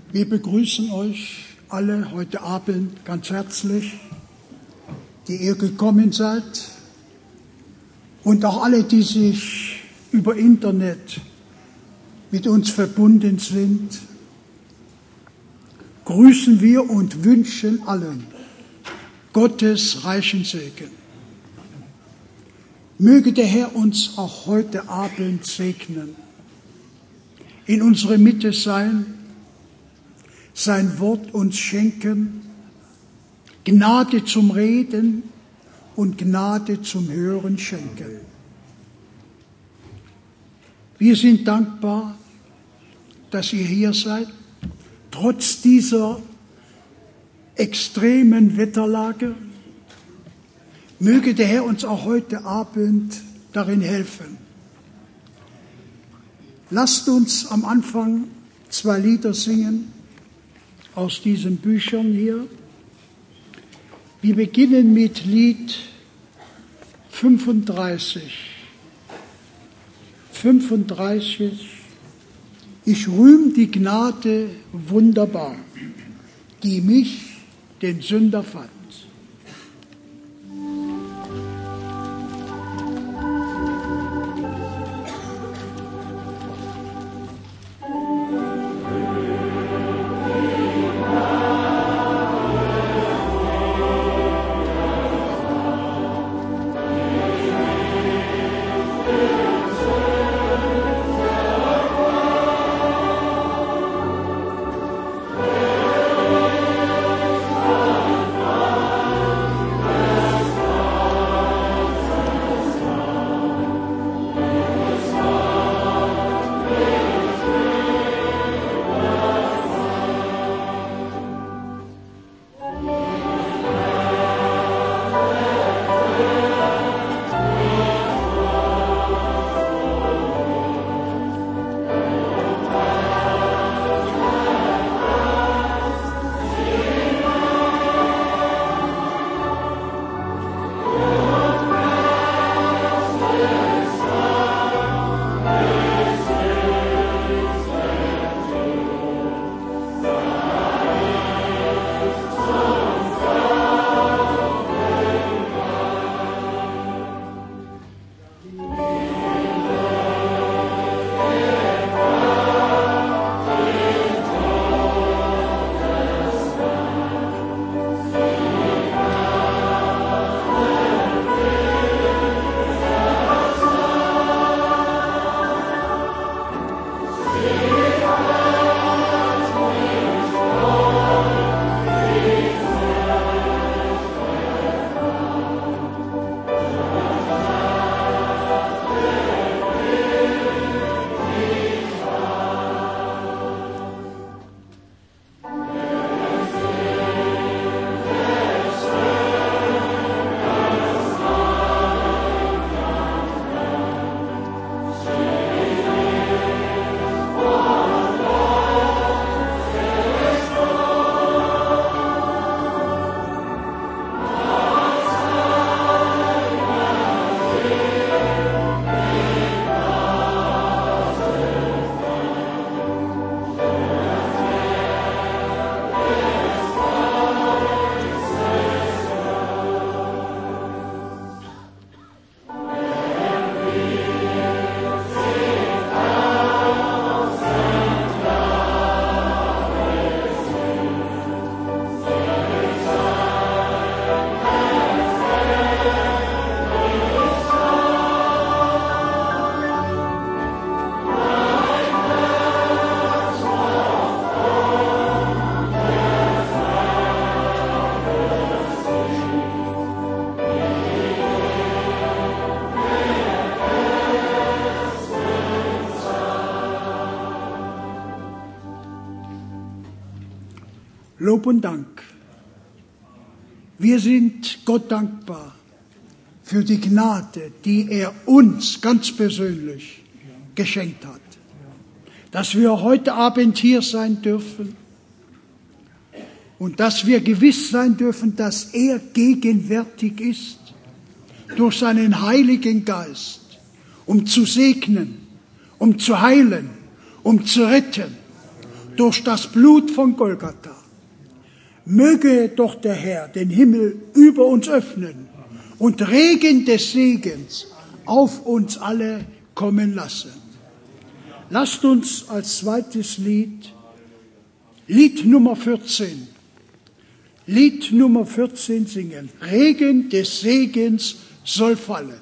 Wir begrüßen euch alle heute Abend ganz herzlich, die ihr gekommen seid, und auch alle, die sich über Internet mit uns verbunden sind, grüßen wir und wünschen allen Gottes reichen Segen. Möge der Herr uns auch heute Abend segnen, in unserer Mitte sein, sein Wort uns schenken, Gnade zum Reden und Gnade zum Hören schenken. Wir sind dankbar, dass ihr hier seid, trotz dieser extremen Wetterlage. Möge der Herr uns auch heute Abend darin helfen. Lasst uns am Anfang 2 Lieder singen aus diesen Büchern hier. Wir beginnen mit Lied 35. Ich rühm die Gnade wunderbar, die mich, den Sünder, fand. Lob und Dank. Wir sind Gott dankbar für die Gnade, die er uns ganz persönlich geschenkt hat. Dass wir heute Abend hier sein dürfen und dass wir gewiss sein dürfen, dass er gegenwärtig ist durch seinen Heiligen Geist, um zu segnen, um zu heilen, um zu retten, durch das Blut von Golgatha. Möge doch der Herr den Himmel über uns öffnen und Regen des Segens auf uns alle kommen lassen. Lasst uns als zweites Lied Nummer 14 singen. Regen des Segens soll fallen.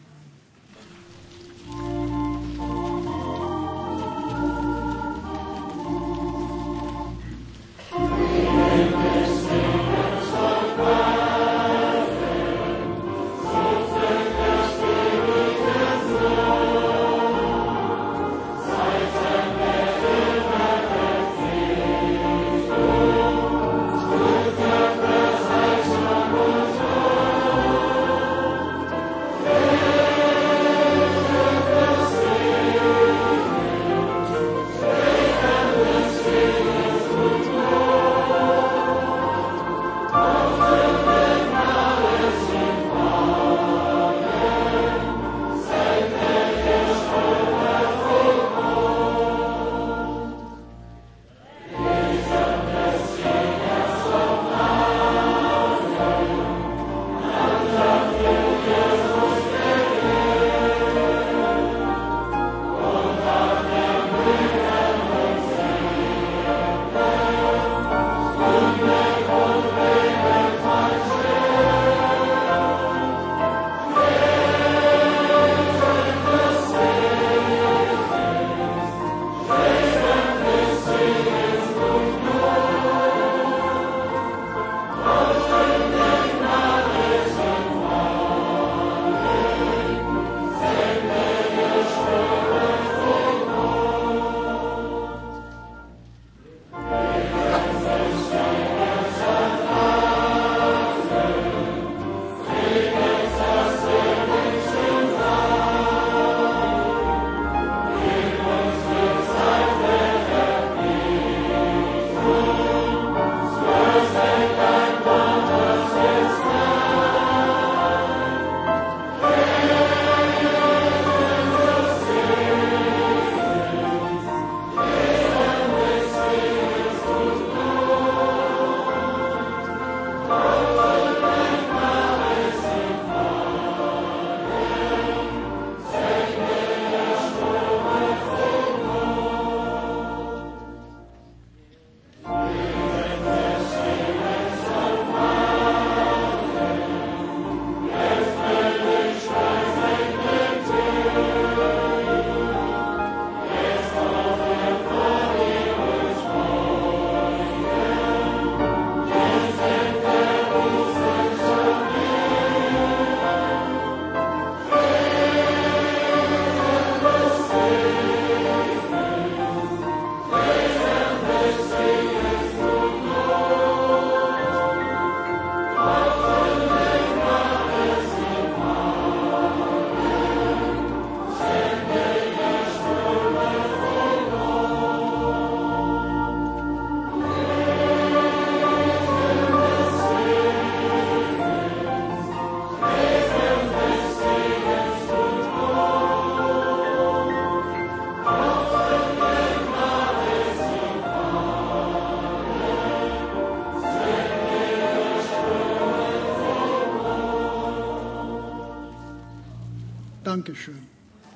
Dankeschön.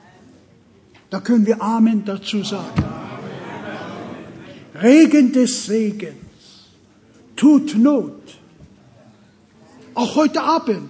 Da können wir Amen dazu sagen. Regen des Segens tut Not. Auch heute Abend.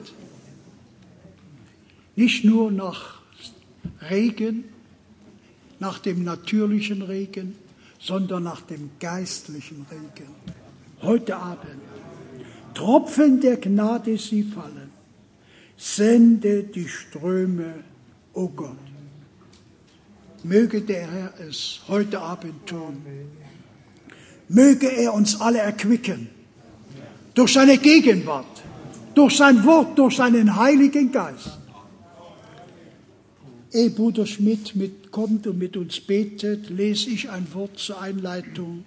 Nicht nur nach Regen, nach dem natürlichen Regen, sondern nach dem geistlichen Regen. Heute Abend. Tropfen der Gnade sie fallen. Sende die Ströme, o Gott. Möge der Herr es heute Abend tun. Möge er uns alle erquicken. Durch seine Gegenwart, durch sein Wort, durch seinen Heiligen Geist. Ehe Bruder Schmidt mitkommt und mit uns betet, lese ich ein Wort zur Einleitung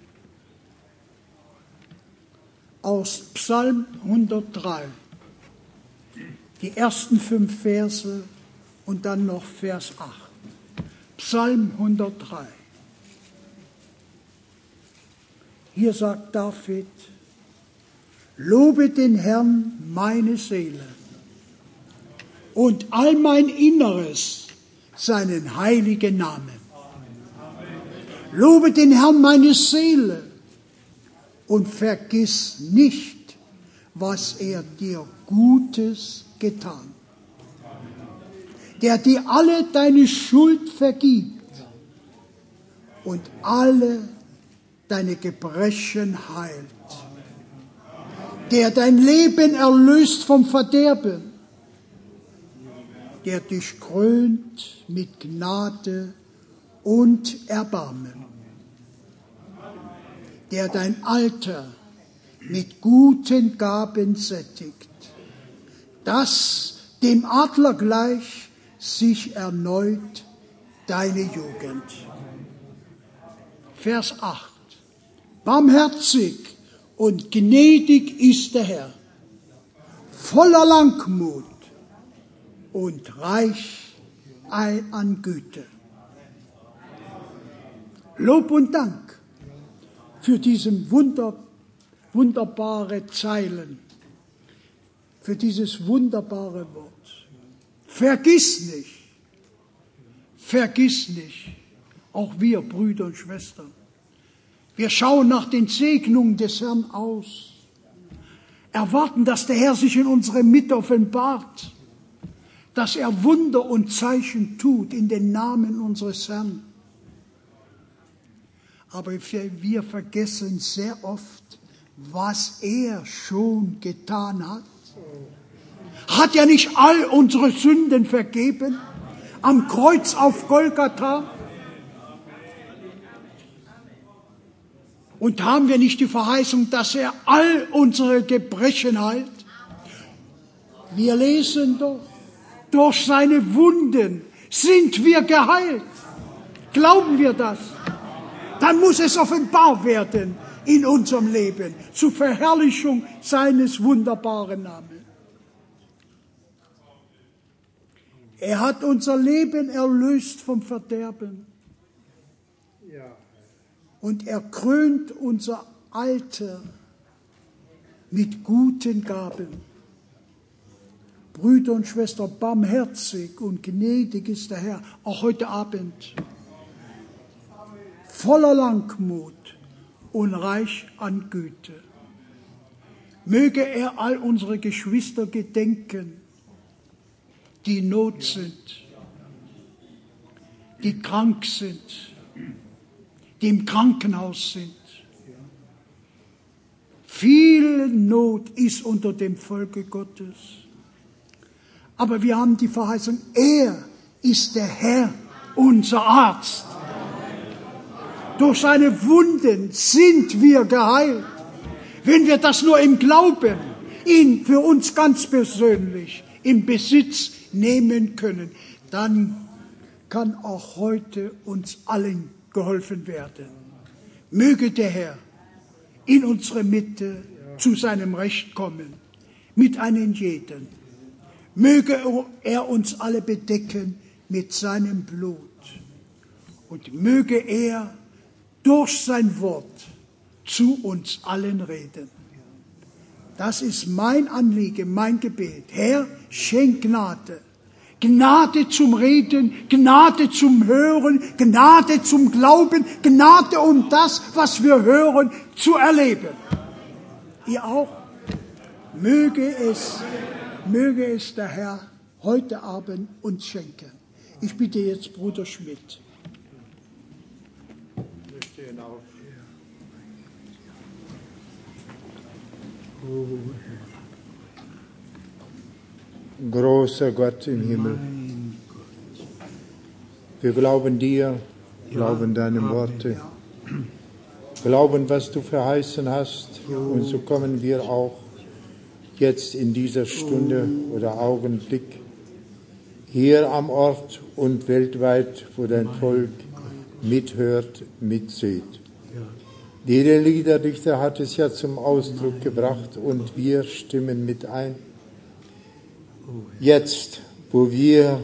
aus Psalm 103. Die ersten 5 Verse und dann noch Vers 8. Psalm 103. Hier sagt David, lobe den Herrn meine Seele und all mein Inneres seinen heiligen Namen. Lobe den Herrn meine Seele und vergiss nicht, was er dir Gutes getan. Der dir alle deine Schuld vergibt und alle deine Gebrechen heilt. Der dein Leben erlöst vom Verderben. Der dich krönt mit Gnade und Erbarmen. Der dein Alter mit guten Gaben sättigt, dass dem Adler gleich sich erneut deine Jugend. Vers 8. Barmherzig und gnädig ist der Herr, voller Langmut und reich an Güte. Lob und Dank für diesen wunderbare Zeilen, für dieses wunderbare Wort. Vergiss nicht, auch wir Brüder und Schwestern, wir schauen nach den Segnungen des Herrn aus, erwarten, dass der Herr sich in unserer Mitte offenbart, dass er Wunder und Zeichen tut in den Namen unseres Herrn. Aber wir vergessen sehr oft, was er schon getan hat. Hat er nicht all unsere Sünden vergeben am Kreuz auf Golgatha? Und haben wir nicht die Verheißung, dass er all unsere Gebrechen heilt? Wir lesen doch, durch seine Wunden sind wir geheilt. Glauben wir das? Dann muss es offenbar werden in unserem Leben, zur Verherrlichung seines wunderbaren Namens. Er hat unser Leben erlöst vom Verderben. Und er krönt unser Alter mit guten Gaben. Brüder und Schwestern, barmherzig und gnädig ist der Herr, auch heute Abend. Voller Langmut und reich an Güte. Möge er all unsere Geschwister gedenken, die in Not sind, die krank sind, die im Krankenhaus sind. Viel Not ist unter dem Volke Gottes. Aber wir haben die Verheißung, er ist der Herr, unser Arzt. Durch seine Wunden sind wir geheilt. Wenn wir das nur im Glauben, ihn für uns ganz persönlich in Besitz nehmen können, dann kann auch heute uns allen geholfen werden. Möge der Herr in unsere Mitte zu seinem Recht kommen, mit einem jeden. Möge er uns alle bedecken mit seinem Blut. Und möge er durch sein Wort zu uns allen reden. Das ist mein Anliegen, mein Gebet. Herr, schenk Gnade. Gnade zum Reden, Gnade zum Hören, Gnade zum Glauben, Gnade um das, was wir hören, zu erleben. Ihr auch? Möge es der Herr heute Abend uns schenken. Ich bitte jetzt Bruder Schmidt. Wir stehen auf. Großer Gott im Himmel, wir glauben dir, glauben deine Worte, glauben, was du verheißen hast, und so kommen wir auch jetzt in dieser Stunde oder Augenblick hier am Ort und weltweit, wo dein Volk mithört, mitsieht. Jeder Liederdichter hat es ja zum Ausdruck gebracht und wir stimmen mit ein. Jetzt, wo wir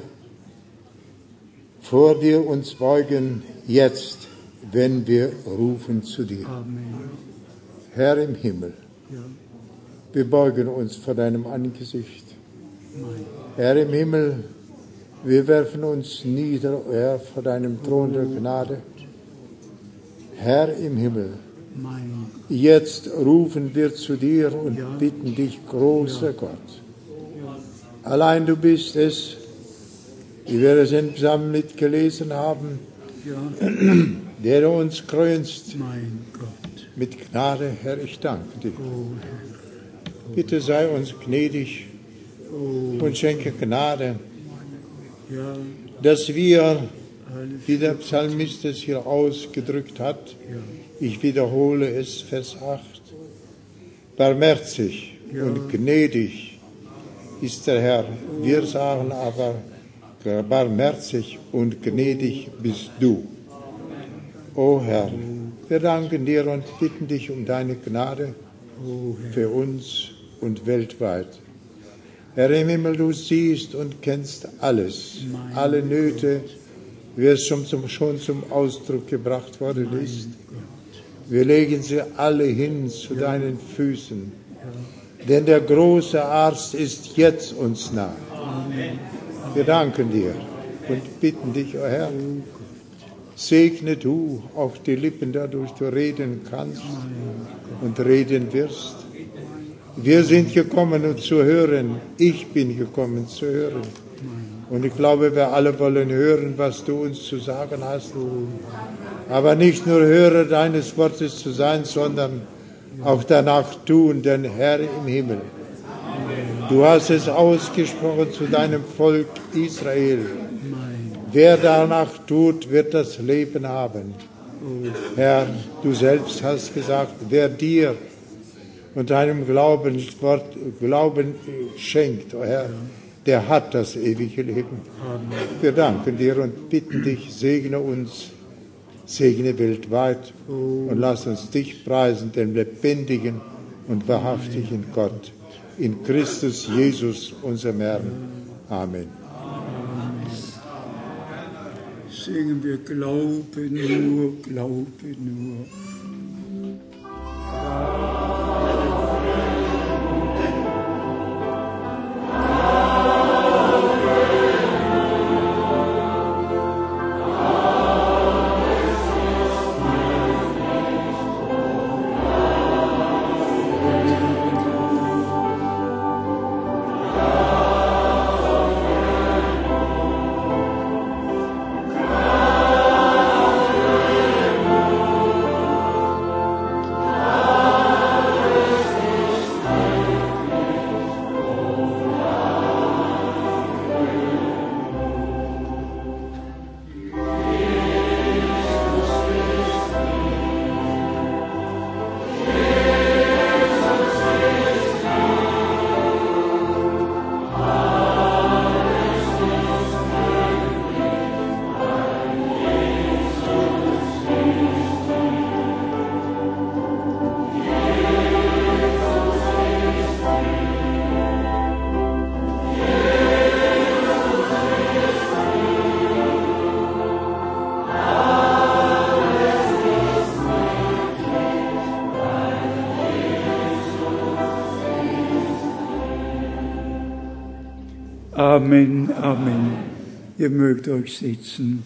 vor dir uns beugen, jetzt, wenn wir rufen zu dir. Herr im Himmel, wir beugen uns vor deinem Angesicht. Herr im Himmel, wir werfen uns nieder, Herr, vor deinem Thron der Gnade. Herr im Himmel, jetzt rufen wir zu dir und bitten dich, großer Gott. Allein du bist es, wie wir es im Psalm mitgelesen haben, der du uns krönst mit Gnade. Herr, ich danke dir. Bitte sei uns gnädig und schenke Gnade, dass wir, wie der Psalmist es hier ausgedrückt hat, ich wiederhole es, Vers 8, barmherzig und gnädig ist der Herr. Wir sagen aber, barmherzig und gnädig bist du. O Herr, wir danken dir und bitten dich um deine Gnade für uns und weltweit. Herr im Himmel, du siehst und kennst alles, alle Nöte, wie es schon zum Ausdruck gebracht worden ist. Wir legen sie alle hin zu deinen Füßen, denn der große Arzt ist jetzt uns nah. Wir danken dir und bitten dich, o Herr, segne du auch die Lippen, dadurch du reden kannst und reden wirst. Wir sind gekommen, um zu hören. Ich bin gekommen, zu hören. Und ich glaube, wir alle wollen hören, was du uns zu sagen hast. Aber nicht nur Hörer deines Wortes zu sein, sondern auch danach tun, denn Herr im Himmel, du hast es ausgesprochen zu deinem Volk Israel. Wer danach tut, wird das Leben haben. Herr, du selbst hast gesagt, wer dir und deinem Glauben schenkt, o Herr, der hat das ewige Leben. Wir danken dir und bitten dich, segne uns, segne weltweit und lass uns dich preisen, den lebendigen und wahrhaftigen Gott. In Christus Jesus, unserem Herrn. Amen. Singen wir Glaube nur, Glaube nur. Amen, Amen. Ihr mögt euch sitzen.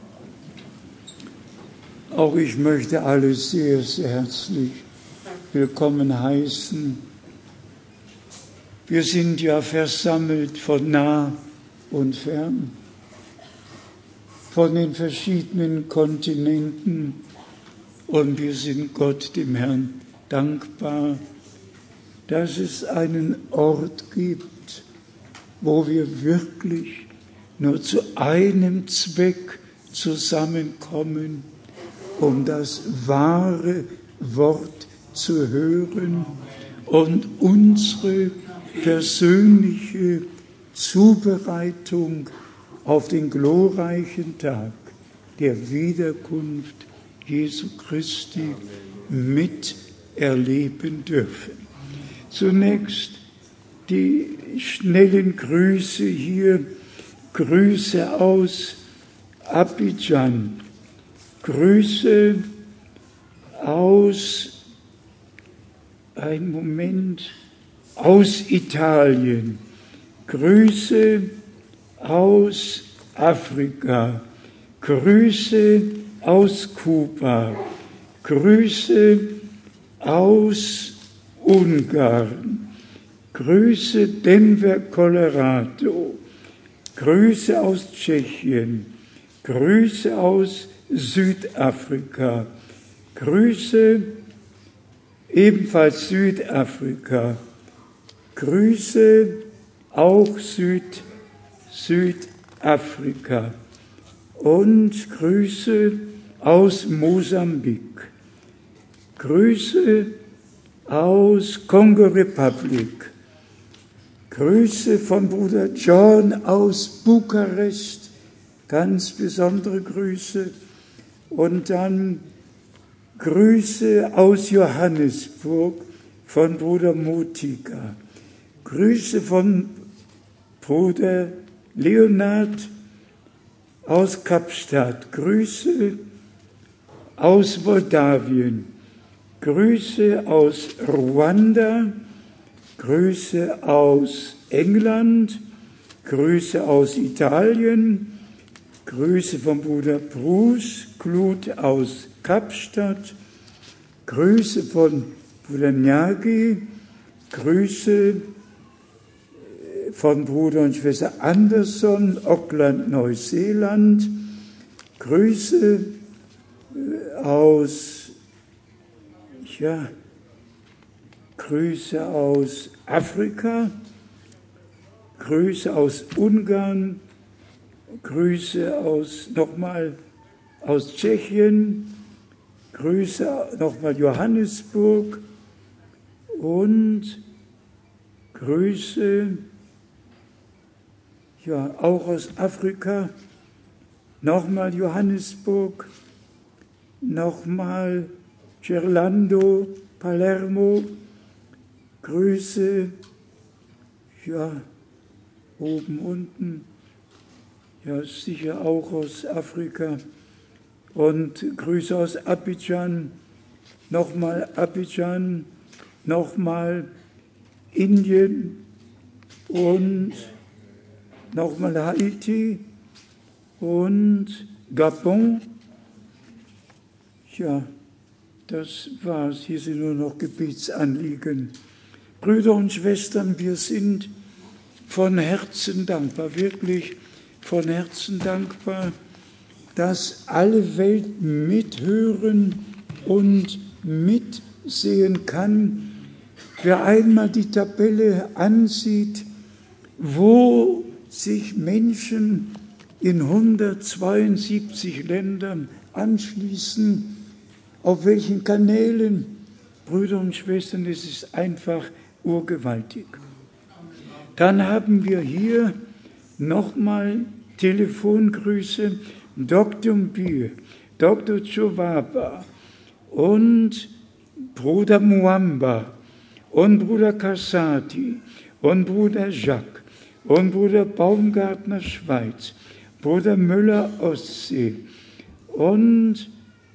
Auch ich möchte alle sehr, sehr herzlich willkommen heißen. Wir sind ja versammelt von nah und fern, von den verschiedenen Kontinenten, und wir sind Gott, dem Herrn, dankbar, dass es einen Ort gibt, wo wir wirklich nur zu einem Zweck zusammenkommen, um das wahre Wort zu hören und unsere persönliche Zubereitung auf den glorreichen Tag der Wiederkunft Jesu Christi miterleben dürfen. Zunächst die schnellen Grüße hier, Grüße aus Abidjan, Grüße aus Ein Moment aus Italien. Grüße aus Afrika. Grüße aus Kuba. Grüße aus Ungarn. Grüße Denver, Colorado. Grüße aus Tschechien. Grüße aus Südafrika. Grüße ebenfalls Südafrika. Grüße auch Südafrika. Und Grüße aus Mosambik. Grüße aus Kongo-Republik. Grüße von Bruder John aus Bukarest, ganz besondere Grüße. Und dann Grüße aus Johannesburg von Bruder Mutika. Grüße von Bruder Leonard aus Kapstadt. Grüße aus Moldawien. Grüße aus Ruanda. Grüße aus England, Grüße aus Italien, Grüße von Bruder Bruce Kluth aus Kapstadt, Grüße von Bruder Nyagi, Grüße von Bruder und Schwester Anderson, Auckland, Neuseeland, Grüße aus, Grüße aus Afrika, Grüße aus Ungarn, Grüße nochmal aus Tschechien, Grüße nochmal Johannesburg und Grüße auch aus Afrika, nochmal Johannesburg, nochmal Gerlando, Palermo, Grüße, oben, unten, sicher auch aus Afrika und Grüße aus Abidjan, nochmal Indien und nochmal Haiti und Gabon. Das war's. Hier sind nur noch Gebetsanliegen. Brüder und Schwestern, wir sind von Herzen dankbar, wirklich von Herzen dankbar, dass alle Welt mithören und mitsehen kann. Wer einmal die Tabelle ansieht, wo sich Menschen in 172 Ländern anschließen, auf welchen Kanälen, Brüder und Schwestern, es ist einfach urgewaltig. Dann haben wir hier nochmal Telefongrüße, Dr. Mbir, Dr. Chowaba und Bruder Muamba und Bruder Kassati und Bruder Jacques und Bruder Baumgartner Schweiz, Bruder Müller Ostsee und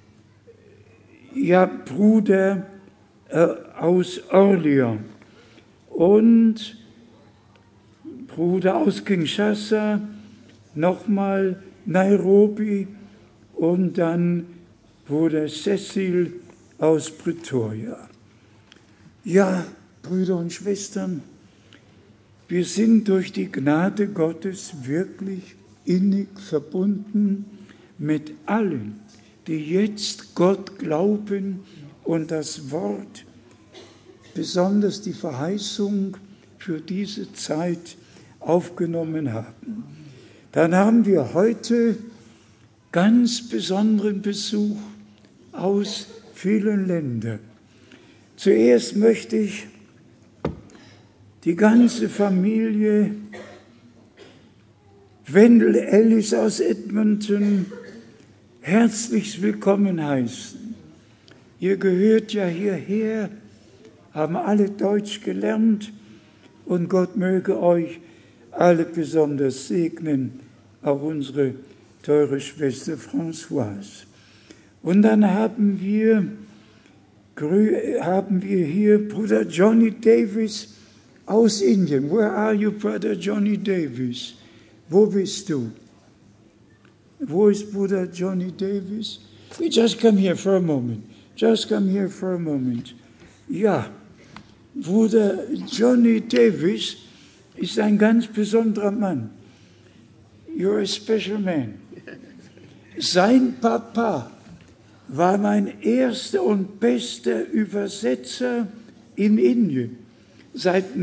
Bruder aus Orléans und Bruder aus Kinshasa, nochmal Nairobi und dann Bruder Cecil aus Pretoria. Ja, Brüder und Schwestern, wir sind durch die Gnade Gottes wirklich innig verbunden mit allen, die jetzt Gott glauben und das Wort, besonders die Verheißung für diese Zeit aufgenommen haben. Dann haben wir heute ganz besonderen Besuch aus vielen Ländern. Zuerst möchte ich die ganze Familie Wendell Ellis aus Edmonton herzlich willkommen heißen. Ihr gehört ja hierher, haben alle Deutsch gelernt und Gott möge euch alle besonders segnen, auch unsere teure Schwester Françoise. Und dann haben wir haben wir hier Bruder Johnny Davis aus Indien. Where are you, Brother Johnny Davis? Wo bist du? Wo ist Bruder Johnny Davis? We just come here for a moment. Just come here for a moment. Ja, Bruder Johnny Davis ist ein ganz besonderer Mann. You're a special man. Sein Papa war mein erster und bester Übersetzer in Indien seit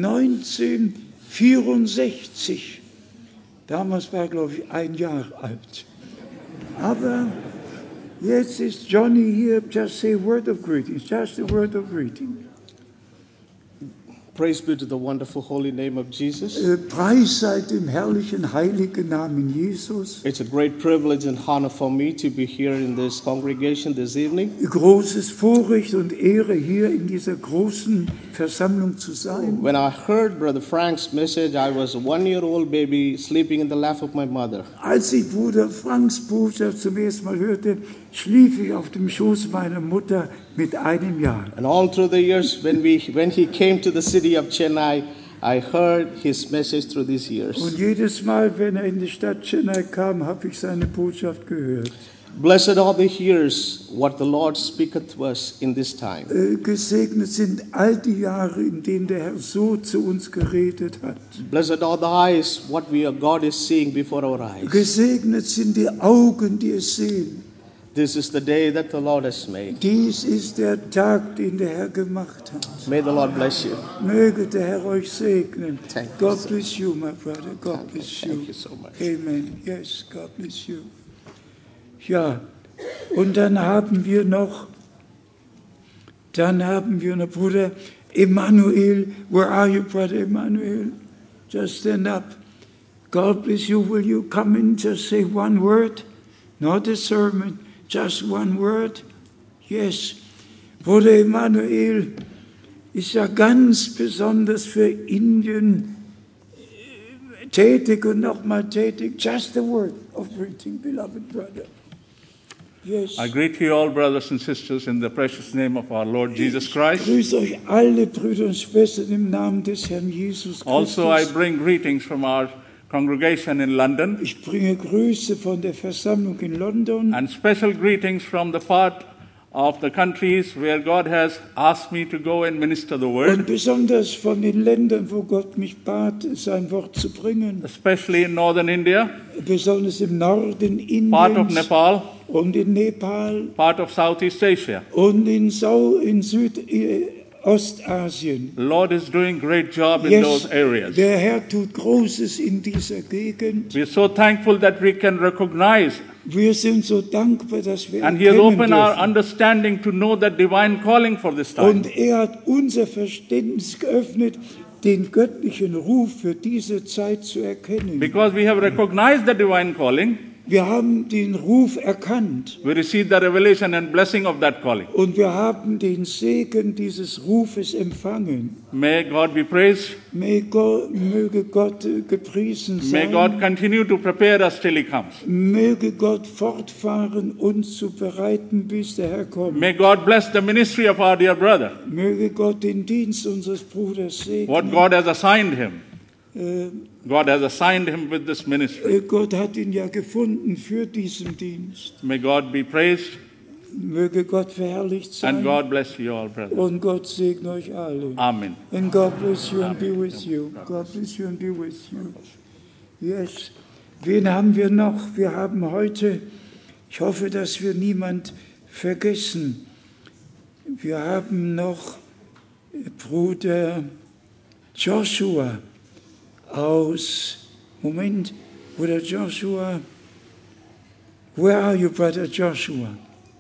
1964. Damals war, glaube ich, 1 Jahr alt. Aber jetzt ist Johnny hier. Just say a word of greeting. Just a word of greeting. Praise be to the wonderful holy name of Jesus. Preis sei dem herrlichen, heiligen Namen Jesus. It's a great privilege and honor for me to be here in this congregation this evening. Großes Vorrecht und Ehre, hier in dieser großen Versammlung zu sein. When I heard Brother Frank's message, I was a 1-year-old baby sleeping in the lap of my mother. Als ich Bruder Franks Botschaft zum ersten Mal hörte, schlief ich auf dem Schoß meiner Mutter mit 1 Jahr. And all through the years, when he came to the city of Chennai, I heard his message through these years. Und jedes Mal, wenn er in die Stadt Chennai kam, habe ich seine Botschaft gehört. Blessed are the hearers, what the Lord speaketh to us in this time. Gesegnet sind all die Jahre, in denen der Herr so zu uns geredet hat. Blessed are the eyes, what God is seeing before our eyes. Gesegnet sind die Augen, die es sehen. This is the day that the Lord has made. Dies ist der Tag, den der Herr gemacht hat. May the Lord bless you. Möge der Herr euch segnen. Thank you, God sir. bless you, my brother. God bless you. Thank you so much. Amen. Yes, God bless you. Ja, und dann haben wir noch Bruder Emmanuel. Where are you, Brother Emmanuel? Just stand up. God bless you. Will you come in, just say one word? Not a sermon, just one word. Yes. Bruder Emmanuel ist ja ganz besonders für Indien tätig und nochmal tätig. Just a word of greeting, beloved brother. Yes. I greet you all, brothers and sisters, in the precious name of our Lord Jesus Ich Christ. grüße euch alle Brüder und Schwestern im Namen des Herrn Jesus Christus. Also, I bring greetings from our congregation in London Ich bringe Grüße von der Versammlung in London and special greetings from the part of the countries where God has asked me to go and minister the und word, besonders von den Ländern, wo Gott mich bat, sein Wort zu bringen. especially in northern India, Besonders im Norden part of Indiens Nepal, und in Nepal part of Southeast Asia. und in Südostasien. The Lord is doing great job in those areas. Der Herr tut Großes in dieser Gegend. We are so thankful that we can recognize, Wir sind so dankbar, dass wir and He has erkennen opened our dürfen. understanding to know that divine calling for this time. Und er hat unser Verständnis geöffnet, den göttlichen Ruf für diese Zeit zu erkennen. Because we have recognized the divine calling, Wir haben den Ruf erkannt we receive the revelation and blessing of that calling. und wir haben den Segen dieses Rufes empfangen. May God be praised. Möge Gott gepriesen May sein. God continue to prepare us till He comes. Möge Gott fortfahren, uns zu bereiten, bis der Herr kommt. May God bless the ministry of our dear brother, Möge Gott den Dienst unseres Bruders what segnen. God has assigned him. Äh, God has assigned him with this ministry. Gott hat ihn ja gefunden für diesen Dienst. May God be praised Möge Gott verherrlicht sein. and God bless you all, brother. Und Gott segne euch alle. Amen. And God bless you and be with you. God bless you and be with you. Yes. Wen haben wir noch? Wir haben heute, ich hoffe, dass wir niemand vergessen. Wir haben noch Bruder Joshua Bruder Joshua. Where are you, Brother Joshua?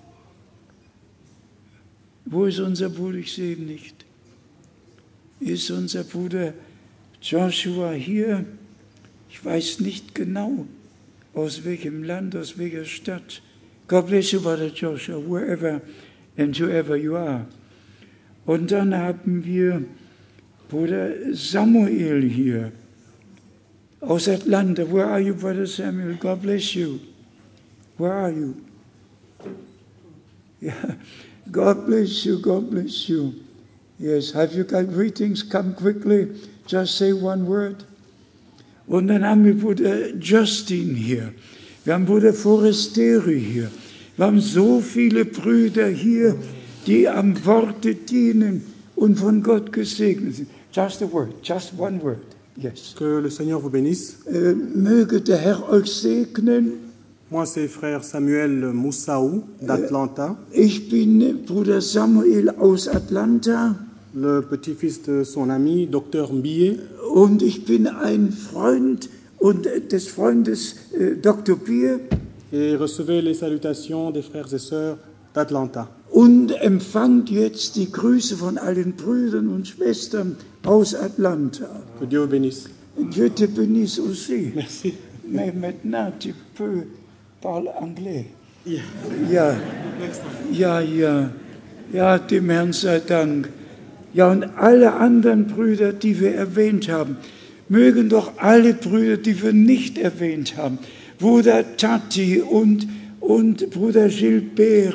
Wo ist unser Bruder? Ich sehe ihn nicht. Ist unser Bruder Joshua hier? Ich weiß nicht genau, aus welchem Land, aus welcher Stadt. God bless you, Brother Joshua, wherever and whoever you are. Und dann haben wir Bruder Samuel hier aus Atlanta. Where are you, Brother Samuel? God bless you. Where are you? Ja, God bless you, God bless you. Yes, have you got greetings? Come quickly, just say one word. Und dann haben wir Bruder Justin hier. Wir haben Bruder Forestieri hier. Wir haben so viele Brüder hier, die am Worte dienen und von Gott gesegnet sind. Just a word, just one word. Yes. Que le Seigneur vous bénisse. Möge der Herr euch segnen. Moi, c'est frère Samuel Moussaou d'Atlanta, Ich bin Bruder Samuel aus Atlanta le petit-fils de son ami, Dr Mbié. und ich bin ein Freund und des Freundes Dr. Bier Et recevez les salutations des frères et sœurs d'Atlanta. und empfangt jetzt die Grüße von allen Brüdern und Schwestern aus Atlanta. Que Dieu vous bénisse. Dieu te bénisse aussi. Merci. Mais maintenant, tu peux parler anglais. Ja, ja, ja. Ja, dem Herrn sei Dank. Ja, und alle anderen Brüder, die wir erwähnt haben, mögen doch alle Brüder, die wir nicht erwähnt haben, Bruder Tati und Bruder Gilbert,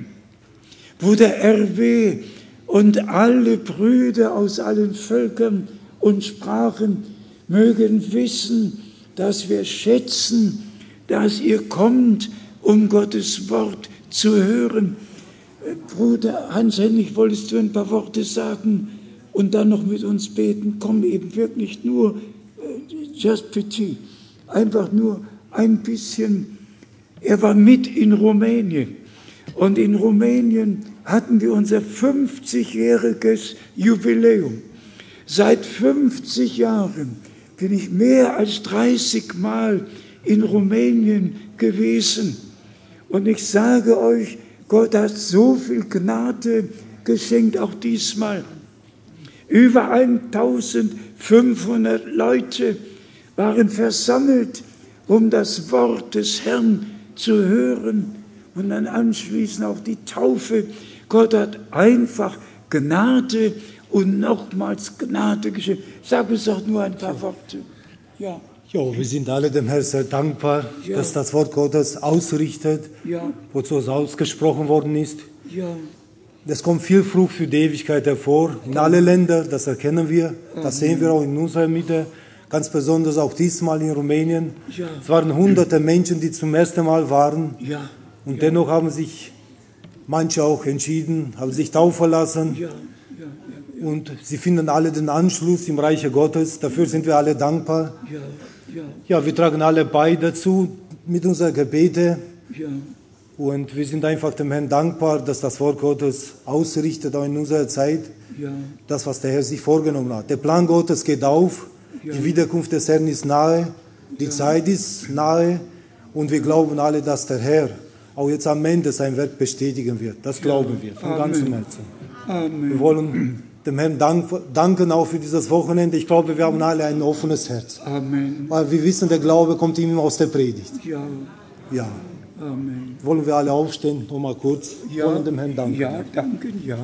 Bruder Hervé und alle Brüder aus allen Völkern und Sprachen mögen wissen, dass wir schätzen, dass ihr kommt, um Gottes Wort zu hören. Bruder Hans-Henrich, wolltest du ein paar Worte sagen und dann noch mit uns beten? Komm eben wirklich nur, just petit, einfach nur ein bisschen. Er war mit in Rumänien und in Rumänien hatten wir unser 50-jähriges Jubiläum. Seit 50 Jahren bin ich mehr als 30 Mal in Rumänien gewesen. Und ich sage euch, Gott hat so viel Gnade geschenkt, auch diesmal. Über 1500 Leute waren versammelt, um das Wort des Herrn zu hören und dann anschließend auch die Taufe. Gott hat einfach Gnade und nochmals Gnade geschenkt. Sag uns doch nur ein paar Worte. Ja. Ja, wir sind alle dem Herrn sehr dankbar, dass das Wort Gottes ausrichtet, wozu es ausgesprochen worden ist. Ja. Es kommt viel Frucht für die Ewigkeit hervor, in alle Länder, das erkennen wir, das sehen wir auch in unserer Mitte, ganz besonders auch diesmal in Rumänien. Ja. Es waren hunderte Menschen, die zum ersten Mal waren Ja. und dennoch haben sich manche auch entschieden, haben sich taufen lassen. Ja. Und sie finden alle den Anschluss im Reiche Gottes. Dafür sind wir alle dankbar. Ja, wir tragen alle bei dazu mit unseren Gebeten. Ja. Und wir sind einfach dem Herrn dankbar, dass das Wort Gottes ausrichtet, auch in unserer Zeit. Ja. Das, was der Herr sich vorgenommen hat. Der Plan Gottes geht auf. Die Wiederkunft des Herrn ist nahe. Die Zeit ist nahe. Und wir glauben alle, dass der Herr auch jetzt am Ende sein Werk bestätigen wird. Das glauben wir von ganzem Herzen. Amen. Wir wollen dem Herrn danken auch für dieses Wochenende. Ich glaube, wir haben alle ein offenes Herz. Amen. Weil wir wissen, der Glaube kommt immer aus der Predigt. Ja. Ja. Amen. Wollen wir alle aufstehen, noch mal kurz, wollen dem Herrn danken. Ja, danken, ja.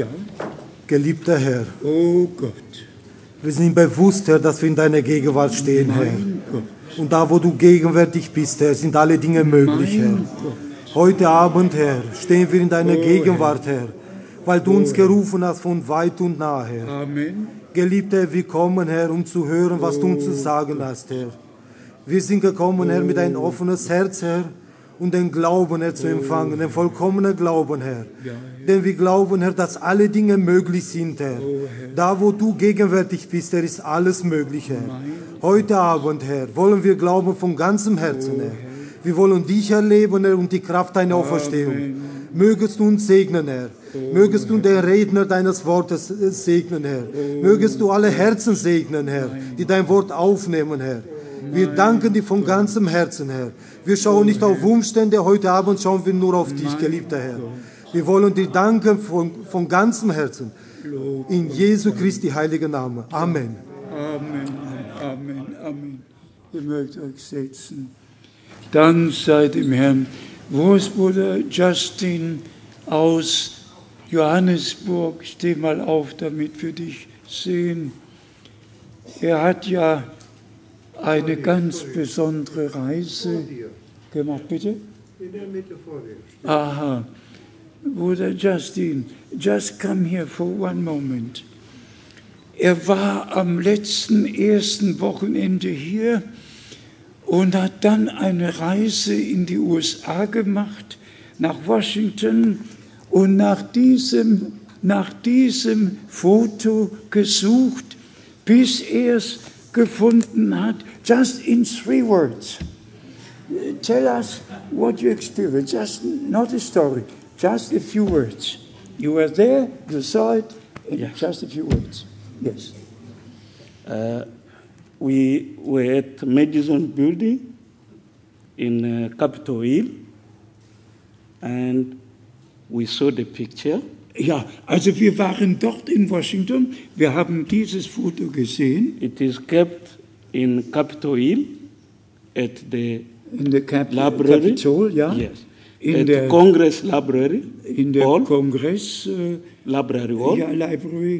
Geliebter Herr, Oh Gott. wir sind bewusst, Herr, dass wir in deiner Gegenwart stehen, Herr. Mein Gott. Und da, wo du gegenwärtig bist, Herr, sind alle Dinge möglich, Herr. Heute Abend, Herr, stehen wir in deiner Gegenwart, Herr, weil du uns gerufen hast von weit und nah, Herr. Amen. Geliebter Herr, wir kommen, Herr, um zu hören, was du uns zu sagen hast, Herr. Wir sind gekommen, Herr, mit ein offenes Herz, Herr, und den Glauben, Herr, zu empfangen, den vollkommenen Glauben, Herr. Denn wir glauben, Herr, dass alle Dinge möglich sind, Herr. Da, wo du gegenwärtig bist, Herr, ist alles möglich, Herr. Heute Abend, Herr, wollen wir glauben von ganzem Herzen, Herr. Wir wollen dich erleben, Herr, und die Kraft deiner Auferstehung. Mögest du uns segnen, Herr. Mögest du den Redner deines Wortes segnen, Herr. Mögest du alle Herzen segnen, Herr, die dein Wort aufnehmen, Herr. Wir danken dir von ganzem Herzen, Herr. Wir schauen nicht auf Umstände, heute Abend schauen wir nur auf dich, geliebter Herr. Wir wollen dir danken von ganzem Herzen. In Jesu Christi heiligen Namen. Amen. Amen. Amen. Amen. Ihr mögt euch setzen. Dank sei dem Herrn. Wo ist Bruder Justin aus Johannesburg? Steh mal auf, damit wir dich sehen. Er hat ja eine ganz besondere Reise gemacht. Bitte? In der Mitte vor dir. Aha. Bruder Justin, just come here for one moment. Er war am letzten ersten Wochenende hier und hat dann eine Reise in die USA gemacht, nach Washington, und nach diesem Foto gesucht, bis er es gefunden hat. Just in 3 words. Tell us what you experienced. Just not a story. Just a few words. You were there, you saw it, in just a few words. Yes. We were at Madison Building in Capitol Hill, and we saw the picture. Ja, also wir waren dort in Washington. Wir haben dieses Foto gesehen. It is kept in Capitol Hill at the library. Capitol, ja. Yes. In der Congress Library. In der Hall. Congress Library Hall. Ja, Library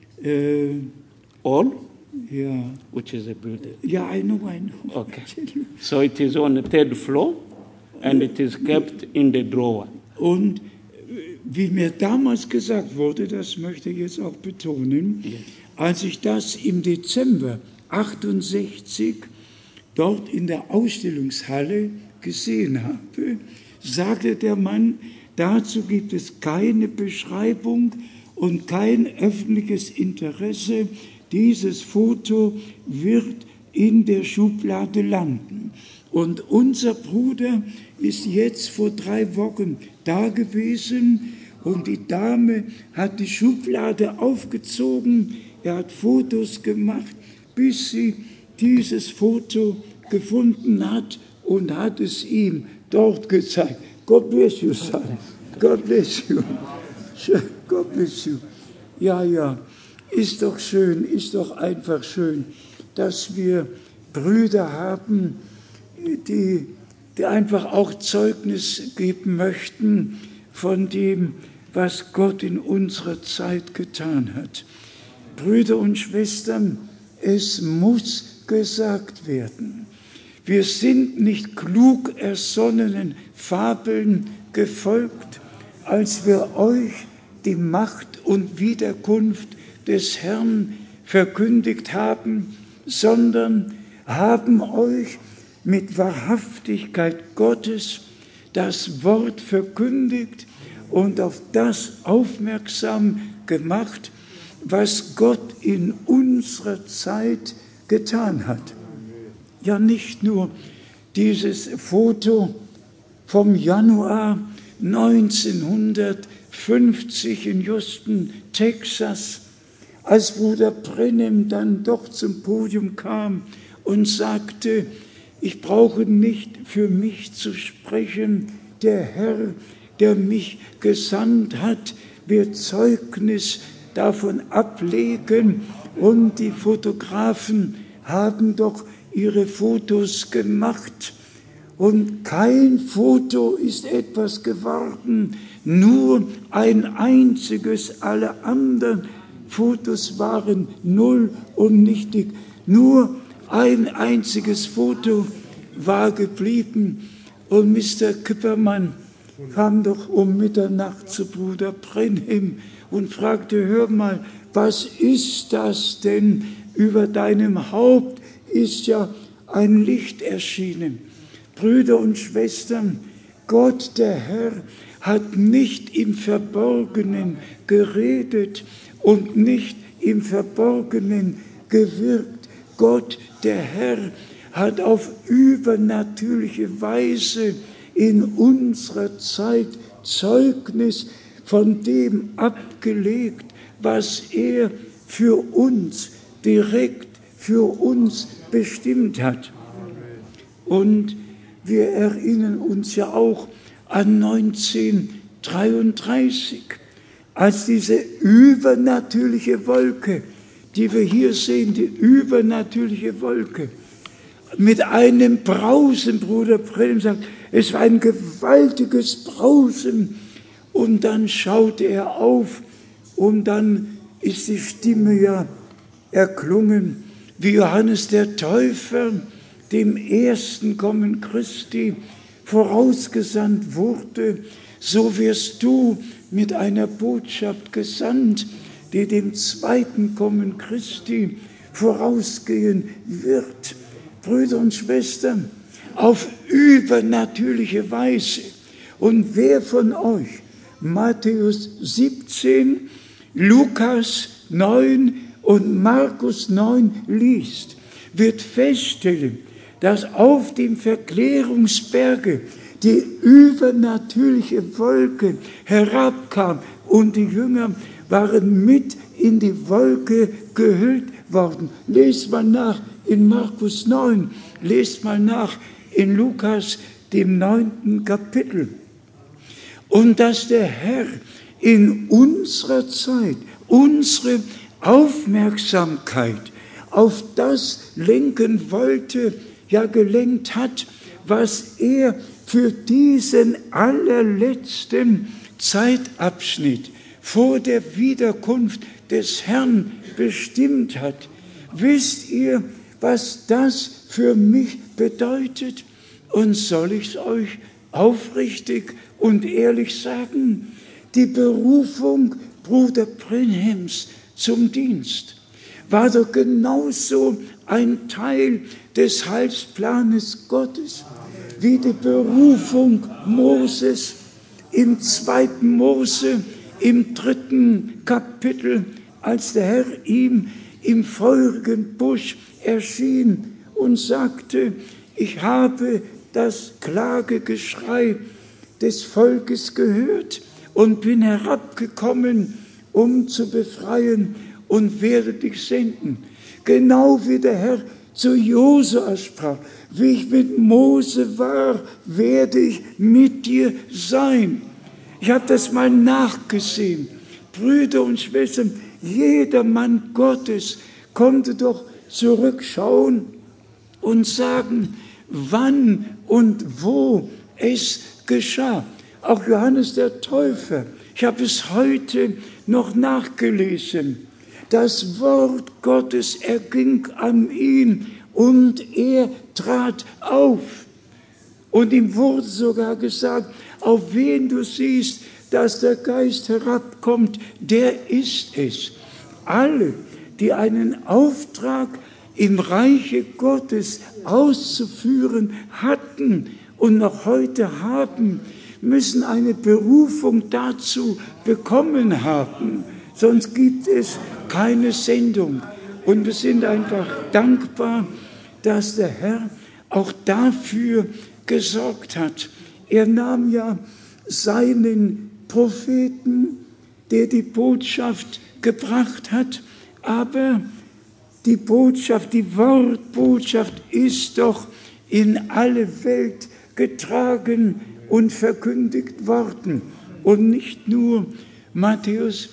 Hall. Ja. Which is a building. Ja, I know. Okay. So it is on the 3rd floor and it is kept in the drawer. Und wie mir damals gesagt wurde, das möchte ich jetzt auch betonen, als ich das im Dezember 68 dort in der Ausstellungshalle gesehen habe, sagte der Mann, dazu gibt es keine Beschreibung und kein öffentliches Interesse. Dieses Foto wird in der Schublade landen. Und unser Bruder ist jetzt vor 3 Wochen da gewesen und die Dame hat die Schublade aufgezogen, er hat Fotos gemacht, bis sie dieses Foto gefunden hat und hat es ihm dort gezeigt. God bless you, son. God bless you. God bless you. Ja, ist doch schön, ist doch einfach schön, dass wir Brüder haben, die einfach auch Zeugnis geben möchten von dem, was Gott in unserer Zeit getan hat. Brüder und Schwestern, es muss gesagt werden. Wir sind nicht klug ersonnenen Fabeln gefolgt, als wir euch die Macht und Wiederkunft des Herrn verkündigt haben, sondern haben euch mit Wahrhaftigkeit Gottes das Wort verkündigt und auf das aufmerksam gemacht, was Gott in unserer Zeit getan hat. Ja, nicht nur dieses Foto vom Januar 1950 in Houston, Texas, als Bruder Brennem dann doch zum Podium kam und sagte, ich brauche nicht für mich zu sprechen, der Herr, der mich gesandt hat, wird Zeugnis davon ablegen. Und die Fotografen haben doch ihre Fotos gemacht. Und kein Foto ist etwas geworden, nur ein einziges, alle anderen Fotos waren null und nichtig. Nur ein einziges Foto war geblieben. Und Mr. Kippermann kam doch um Mitternacht zu Bruder Brenhem und fragte, hör mal, was ist das denn? Über deinem Haupt ist ja ein Licht erschienen. Brüder und Schwestern, Gott, der Herr, hat nicht im Verborgenen geredet und nicht im Verborgenen gewirkt. Gott, der Herr, hat auf übernatürliche Weise in unserer Zeit Zeugnis von dem abgelegt, was er für uns, direkt für uns bestimmt hat. Und wir erinnern uns ja auch an 1933, als diese übernatürliche Wolke, die wir hier sehen, die übernatürliche Wolke, mit einem Brausen, Bruder Brenhem sagt, es war ein gewaltiges Brausen. Und dann schaute er auf und dann ist die Stimme ja erklungen, wie Johannes der Täufer dem ersten Kommen Christi vorausgesandt wurde, so wirst du mit einer Botschaft gesandt, die dem zweiten Kommen Christi vorausgehen wird. Brüder und Schwestern, auf übernatürliche Weise. Und wer von euch Matthäus 17, Lukas 9 und Markus 9 liest, wird feststellen, dass auf dem Verklärungsberge die übernatürliche Wolke herabkam und die Jünger waren mit in die Wolke gehüllt worden. Lest mal nach in Markus 9, lest mal nach in Lukas, dem 9. Kapitel. Und dass der Herr in unserer Zeit unsere Aufmerksamkeit auf das lenken wollte, ja gelenkt hat, was er für diesen allerletzten Zeitabschnitt vor der Wiederkunft des Herrn bestimmt hat. Wisst ihr, was das für mich bedeutet? Und soll ich es euch aufrichtig und ehrlich sagen? Die Berufung Bruder Brenhams zum Dienst war doch genauso ein Teil des Heilsplanes Gottes, wie die Berufung Moses im 2. Mose, im 3. Kapitel, als der Herr ihm im feurigen Busch erschien und sagte, ich habe das Klagegeschrei des Volkes gehört und bin herabgekommen, um zu befreien und werde dich senden. Genau wie der Herr zu Josua sprach, wie ich mit Mose war, werde ich mit dir sein. Ich habe das mal nachgesehen. Brüder und Schwestern, jeder Mann Gottes konnte doch zurückschauen und sagen, wann und wo es geschah. Auch Johannes der Täufer, ich habe es heute noch nachgelesen. Das Wort Gottes erging an ihn und er trat auf. Und ihm wurde sogar gesagt, auf wen du siehst, dass der Geist herabkommt, der ist es. Alle, die einen Auftrag im Reiche Gottes auszuführen hatten und noch heute haben, müssen eine Berufung dazu bekommen haben. Sonst gibt es keine Sendung. Und wir sind einfach dankbar, dass der Herr auch dafür gesorgt hat. Er nahm ja seinen Propheten, der die Botschaft gebracht hat, aber die Botschaft, die Wortbotschaft ist doch in alle Welt getragen und verkündigt worden. Und nicht nur Matthäus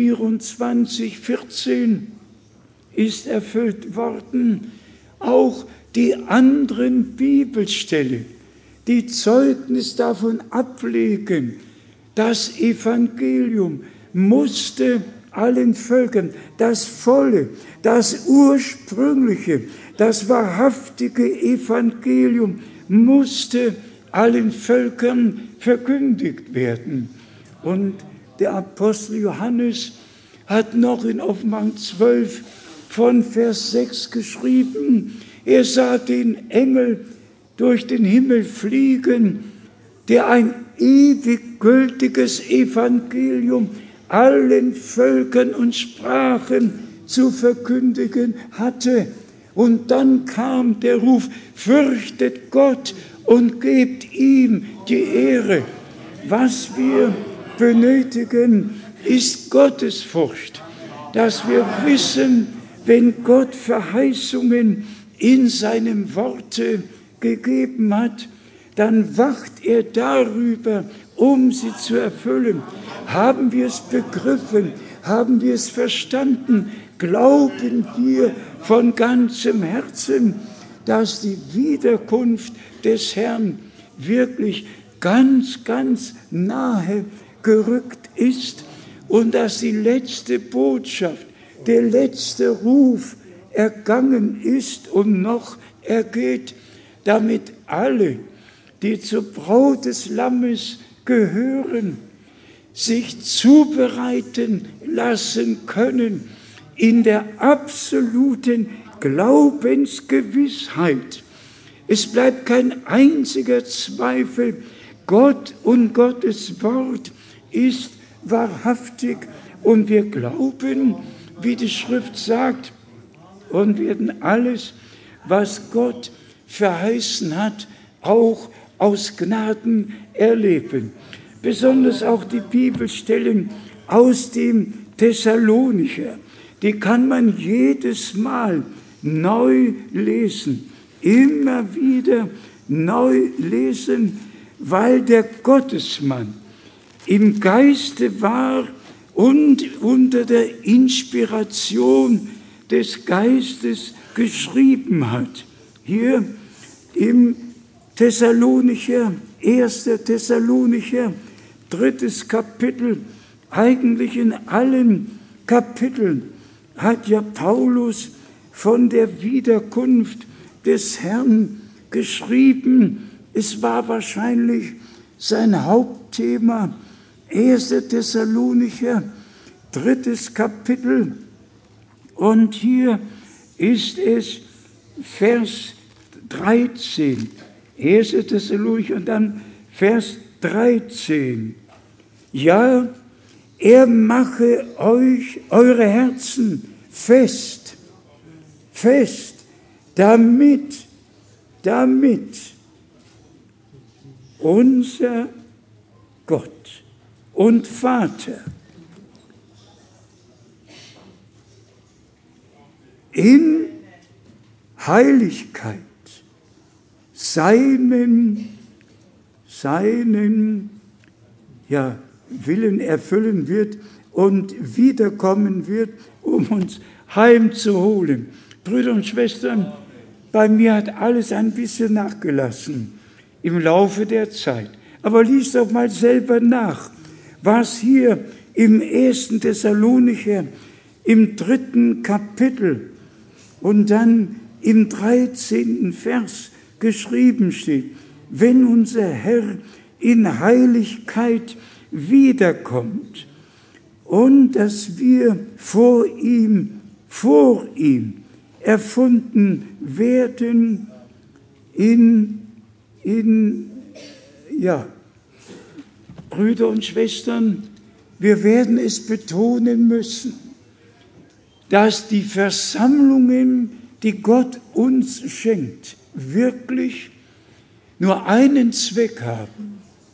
24, 14 ist erfüllt worden, auch die anderen Bibelstellen, die Zeugnis davon ablegen, das Evangelium musste allen Völkern, das volle, das ursprüngliche, das wahrhaftige Evangelium musste allen Völkern verkündigt werden. Und der Apostel Johannes hat noch in Offenbarung 12 von Vers 6 geschrieben, er sah den Engel durch den Himmel fliegen, der ein ewig gültiges Evangelium allen Völkern und Sprachen zu verkündigen hatte. Und dann kam der Ruf, fürchtet Gott und gebt ihm die Ehre. Was wir benötigen, ist Gottesfurcht, dass wir wissen, wenn Gott Verheißungen in seinem Worte gegeben hat, dann wacht er darüber, um sie zu erfüllen. Haben wir es begriffen? Haben wir es verstanden? Glauben wir von ganzem Herzen, dass die Wiederkunft des Herrn wirklich ganz, ganz nahe gerückt ist und dass die letzte Botschaft, der letzte Ruf ergangen ist und noch ergeht, damit alle, die zur Braut des Lammes gehören, sich zubereiten lassen können in der absoluten Glaubensgewissheit. Es bleibt kein einziger Zweifel. Gott und Gottes Wort ist wahrhaftig und wir glauben, wie die Schrift sagt, und werden alles, was Gott verheißen hat, auch aus Gnaden erleben. Besonders auch die Bibelstellen aus dem Thessalonicher, die kann man jedes Mal neu lesen, immer wieder neu lesen, weil der Gottesmann im Geiste war und unter der Inspiration des Geistes geschrieben hat. Hier im Thessalonicher, 1. Thessalonicher, 3. Kapitel, eigentlich in allen Kapiteln hat ja Paulus von der Wiederkunft des Herrn geschrieben. Es war wahrscheinlich sein Hauptthema. 1. Thessalonicher, 3. Kapitel. Und hier ist es Vers 13. 1. Thessalonicher und dann Vers 13. Ja, er mache euch eure Herzen fest, damit unser Gott und Vater in Heiligkeit seinen Willen erfüllen wird und wiederkommen wird, um uns heimzuholen. Brüder und Schwestern, bei mir hat alles ein bisschen nachgelassen im Laufe der Zeit. Aber lies doch mal selber nach, was hier im 1. Thessalonicher, im 3. Kapitel und dann im 13. Vers geschrieben steht. Wenn unser Herr in Heiligkeit wiederkommt und dass wir vor ihm erfunden werden Brüder und Schwestern, wir werden es betonen müssen, dass die Versammlungen, die Gott uns schenkt, wirklich nur einen Zweck haben.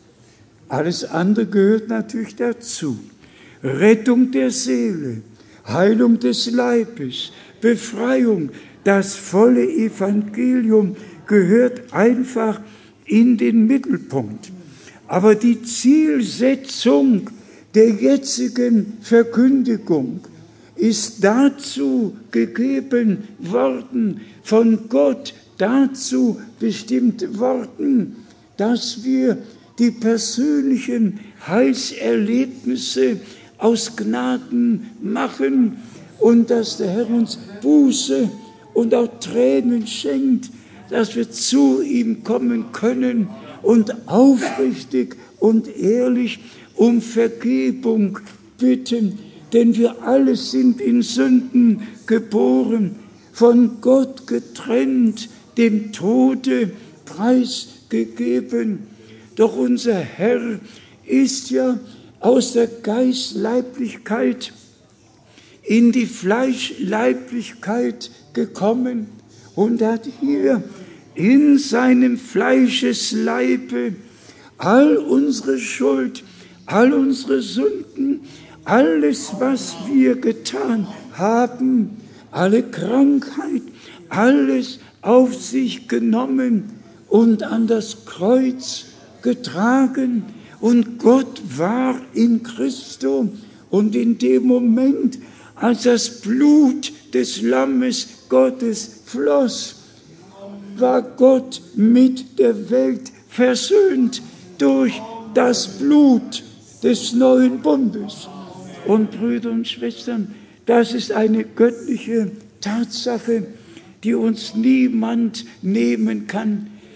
Alles andere gehört natürlich dazu. Rettung der Seele, Heilung des Leibes, Befreiung, das volle Evangelium gehört einfach in den Mittelpunkt. Aber die Zielsetzung der jetzigen Verkündigung ist dazu gegeben worden, von Gott dazu bestimmt worden, dass wir die persönlichen Heilserlebnisse aus Gnaden machen und dass der Herr uns Buße und auch Tränen schenkt, dass wir zu ihm kommen können und aufrichtig und ehrlich um Vergebung bitten, denn wir alle sind in Sünden geboren, von Gott getrennt, dem Tode preisgegeben. Doch unser Herr ist ja aus der Geistleiblichkeit in die Fleischleiblichkeit gekommen und hat hier in seinem Fleischesleibe all unsere Schuld, all unsere Sünden, alles, was wir getan haben, alle Krankheit, alles auf sich genommen und an das Kreuz getragen. Und Gott war in Christo. Und in dem Moment, als das Blut des Lammes Gottes floss, war Gott mit der Welt versöhnt durch das Blut des neuen Bundes. Und Brüder und Schwestern, das ist eine göttliche Tatsache, die uns niemand nehmen kann.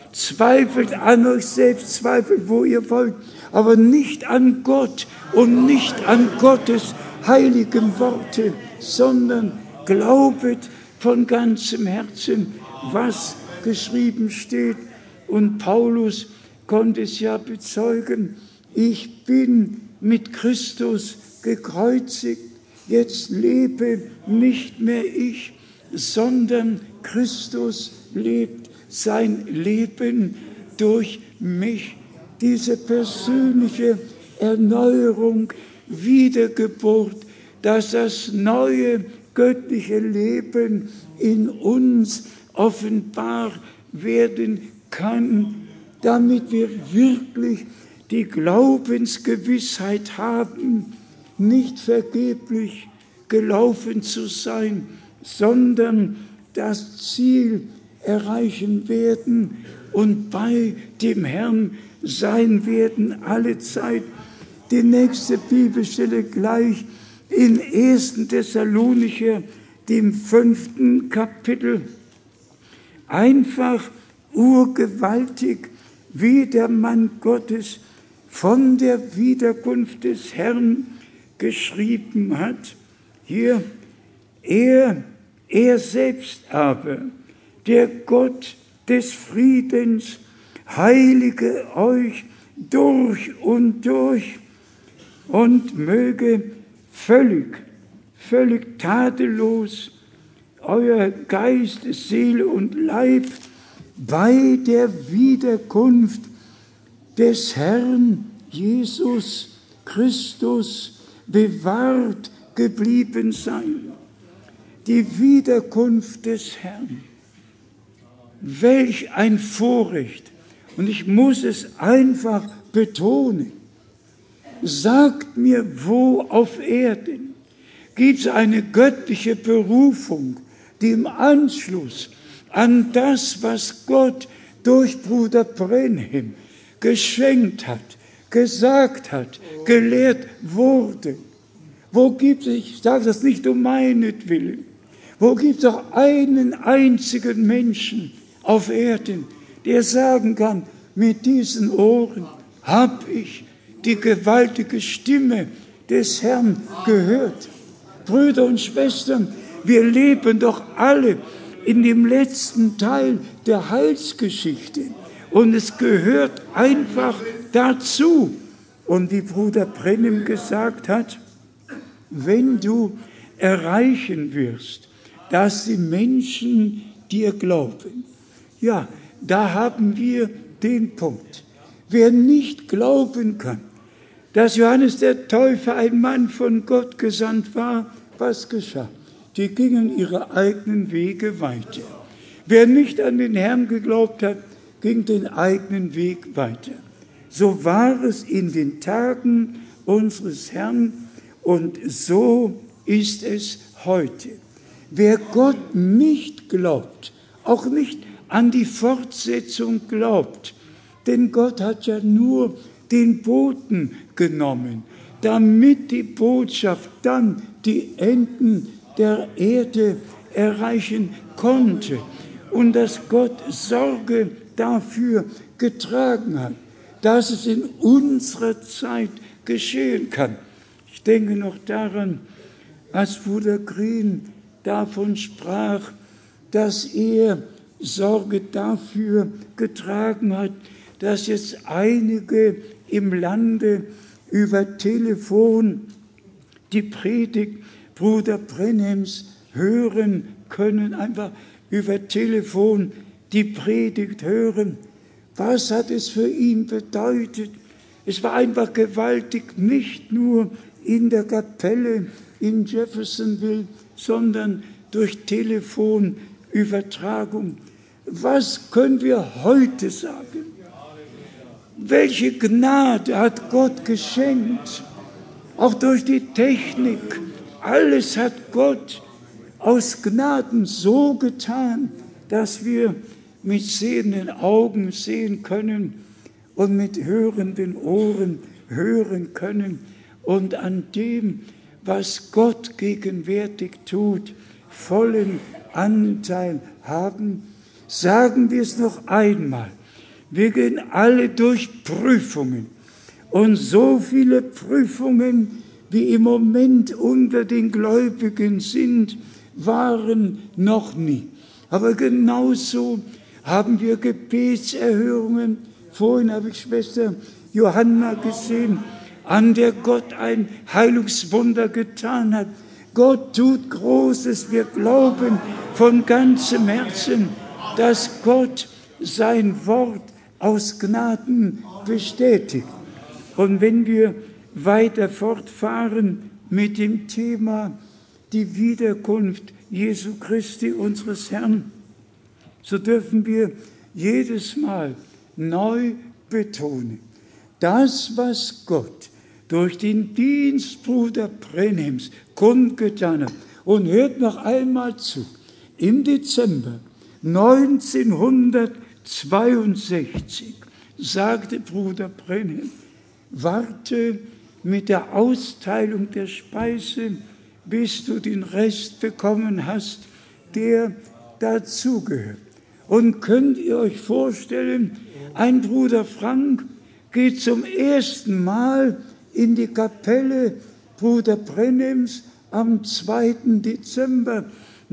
Zweifelt an euch selbst, zweifelt, wo ihr wollt, aber nicht an Gott und nicht an Gottes heiligen Worte, sondern glaubet von ganzem Herzen, was geschrieben steht. Und Paulus konnte es ja bezeugen, ich bin mit Christus gekreuzigt, jetzt lebe nicht mehr ich, sondern Christus lebt sein Leben durch mich. Diese persönliche Erneuerung, Wiedergeburt, dass das neue göttliche Leben in uns offenbar werden kann, damit wir wirklich die Glaubensgewissheit haben, nicht vergeblich gelaufen zu sein, sondern das Ziel erreichen werden und bei dem Herrn sein werden alle Zeit. Die nächste Bibelstelle gleich in 1. Thessalonicher, dem 5. Kapitel. Einfach urgewaltig, wie der Mann Gottes von der Wiederkunft des Herrn geschrieben hat. Hier, er selbst aber, der Gott des Friedens, heilige euch durch und durch und möge völlig tadellos euer Geist, Seele und Leib bei der Wiederkunft des Herrn Jesus Christus bewahrt geblieben sein. Die Wiederkunft des Herrn. Welch ein Vorrecht. Und ich muss es einfach betonen. Sagt mir, wo auf Erden gibt es eine göttliche Berufung, die im Anschluss an das, was Gott durch Bruder Brenhem geschenkt hat, gesagt hat, gelehrt wurde. Wo gibt es, ich sage das nicht um meinetwillen, wo gibt es auch einen einzigen Menschen auf Erden, der sagen kann, mit diesen Ohren habe ich die gewaltige Stimme des Herrn gehört. Brüder und Schwestern, wir leben doch alle in dem letzten Teil der Heilsgeschichte. Und es gehört einfach dazu. Und wie Bruder Brenhem gesagt hat, wenn du erreichen wirst, dass die Menschen dir glauben, ja, da haben wir den Punkt. Wer nicht glauben kann, dass Johannes der Täufer ein Mann von Gott gesandt war, was geschah? Die gingen ihre eigenen Wege weiter. Wer nicht an den Herrn geglaubt hat, ging den eigenen Weg weiter. So war es in den Tagen unseres Herrn und so ist es heute. Wer Gott nicht glaubt, auch nicht an die Fortsetzung glaubt, denn Gott hat ja nur den Boten genommen, damit die Botschaft dann die Enden der Erde erreichen konnte und dass Gott Sorge dafür getragen hat, dass es in unserer Zeit geschehen kann. Ich denke noch daran, als Bruder Green davon sprach, dass er Sorge dafür getragen hat, dass jetzt einige im Lande über Telefon die Predigt Bruder Brenhems hören können, einfach über Telefon die Predigt hören. Was hat es für ihn bedeutet? Es war einfach gewaltig, nicht nur in der Kapelle in Jeffersonville, sondern durch Telefonübertragung. Was können wir heute sagen? Welche Gnade hat Gott geschenkt? Auch durch die Technik. Alles hat Gott aus Gnaden so getan, dass wir mit sehenden Augen sehen können und mit hörenden Ohren hören können und an dem, was Gott gegenwärtig tut, vollen Anteil haben. Sagen wir es noch einmal. Wir gehen alle durch Prüfungen. Und so viele Prüfungen, wie im Moment unter den Gläubigen sind, waren noch nie. Aber genauso haben wir Gebetserhörungen. Vorhin habe ich Schwester Johanna gesehen, an der Gott ein Heilungswunder getan hat. Gott tut Großes. Wir glauben von ganzem Herzen, dass Gott sein Wort aus Gnaden bestätigt. Und wenn wir weiter fortfahren mit dem Thema die Wiederkunft Jesu Christi, unseres Herrn, so dürfen wir jedes Mal neu betonen, das, was Gott durch den Dienst Bruder Brenhems kundgetan hat. Und hört noch einmal zu, im Dezember 1962 sagte Bruder Brenhem, warte mit der Austeilung der Speise, bis du den Rest bekommen hast, der dazugehört. Und könnt ihr euch vorstellen, ein Bruder Frank geht zum ersten Mal in die Kapelle Bruder Brenhems am 2. Dezember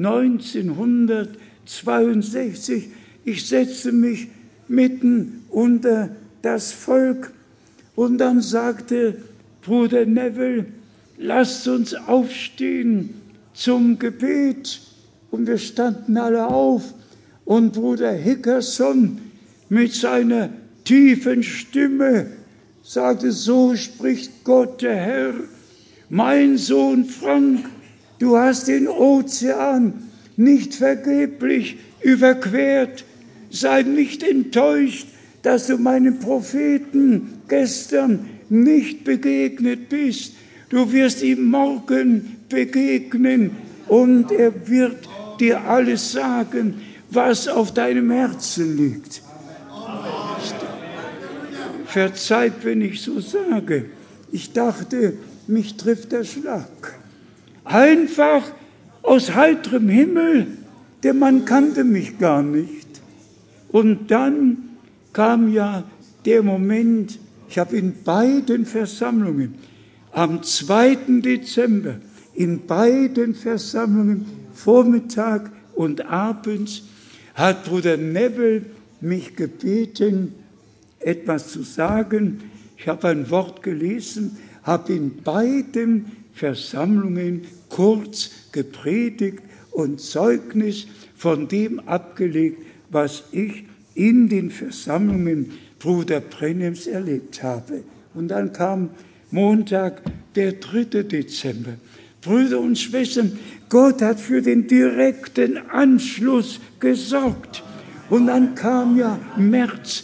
1962. Ich setzte mich mitten unter das Volk und dann sagte Bruder Neville, lasst uns aufstehen zum Gebet. Und wir standen alle auf und Bruder Hickerson mit seiner tiefen Stimme sagte, so spricht Gott der Herr, mein Sohn Frank, du hast den Ozean nicht vergeblich überquert. Sei nicht enttäuscht, dass du meinem Propheten gestern nicht begegnet bist. Du wirst ihm morgen begegnen und er wird dir alles sagen, was auf deinem Herzen liegt. Verzeiht, wenn ich so sage. Ich dachte, mich trifft der Schlag. Einfach aus heiterem Himmel, der Mann kannte mich gar nicht. Und dann kam ja der Moment, ich habe in beiden Versammlungen, am 2. Dezember, in beiden Versammlungen, Vormittag und abends, hat Bruder Neville mich gebeten, etwas zu sagen. Ich habe ein Wort gelesen, habe in beiden Versammlungen kurz gepredigt und Zeugnis von dem abgelegt, was ich in den Versammlungen Bruder Brenhems erlebt habe. Und dann kam Montag, der 3. Dezember. Brüder und Schwestern, Gott hat für den direkten Anschluss gesorgt. Und dann kam ja März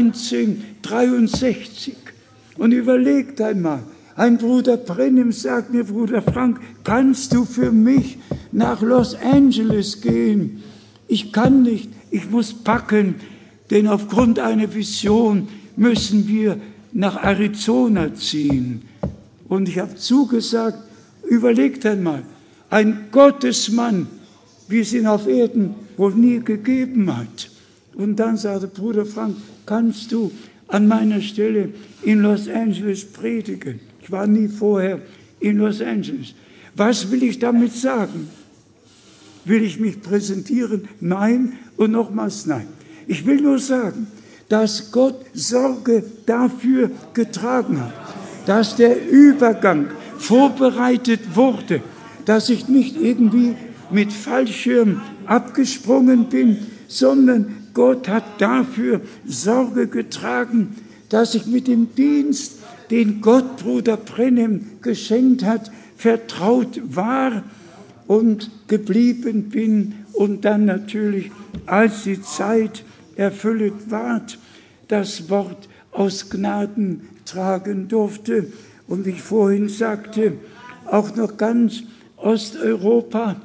1963. Und überlegt einmal, ein Bruder Brenhem sagt mir, Bruder Frank, kannst du für mich nach Los Angeles gehen? Ich kann nicht, ich muss packen, denn aufgrund einer Vision müssen wir nach Arizona ziehen. Und ich habe zugesagt, überlegt einmal, ein Gottesmann, wie es ihn auf Erden wohl nie gegeben hat. Und dann sagte Bruder Frank, kannst du an meiner Stelle in Los Angeles predigen? Ich war nie vorher in Los Angeles. Was will ich damit sagen? Will ich mich präsentieren? Nein und nochmals nein. Ich will nur sagen, dass Gott Sorge dafür getragen hat, dass der Übergang vorbereitet wurde, dass ich nicht irgendwie mit Fallschirm abgesprungen bin, sondern Gott hat dafür Sorge getragen, dass ich mit dem Dienst, den Gott Bruder Brenhem geschenkt hat, vertraut war und geblieben bin und dann natürlich, als die Zeit erfüllt ward, das Wort aus Gnaden tragen durfte. Und wie ich vorhin sagte, auch noch ganz Osteuropa,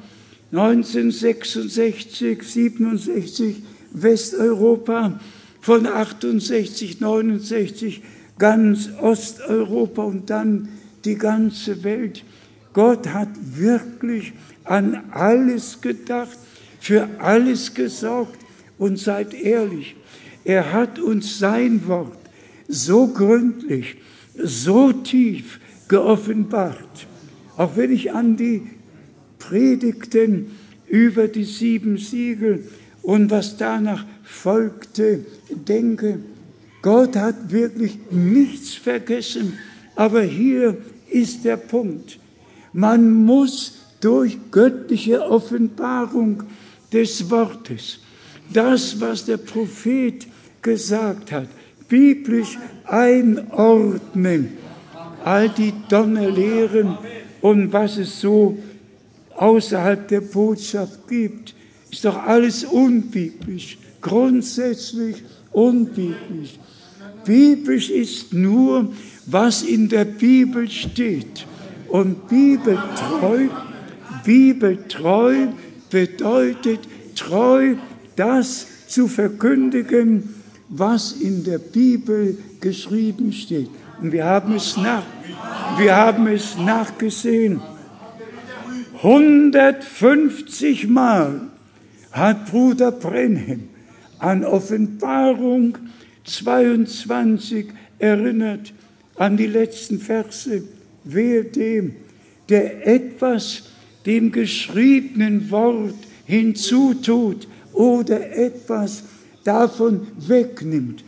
1966, 67, Westeuropa, von 68, 69, ganz Osteuropa und dann die ganze Welt. Gott hat wirklich an alles gedacht, für alles gesorgt und seid ehrlich. Er hat uns sein Wort so gründlich, so tief geoffenbart. Auch wenn ich an die Predigten über die 7 Siegel und was danach folgte, denke, Gott hat wirklich nichts vergessen. Aber hier ist der Punkt. Man muss durch göttliche Offenbarung des Wortes das, was der Prophet gesagt hat, biblisch einordnen. All die Donnerlehren und was es so außerhalb der Botschaft gibt, ist doch alles unbiblisch, grundsätzlich unbiblisch. Biblisch ist nur, was in der Bibel steht. Und bibeltreu bedeutet treu, das zu verkündigen, was in der Bibel geschrieben steht. Und wir haben es nachgesehen. 150 Mal hat Bruder Branham an Offenbarung 22 erinnert, an die letzten Verse. Wehe dem, der etwas dem geschriebenen Wort hinzutut oder etwas davon wegnimmt.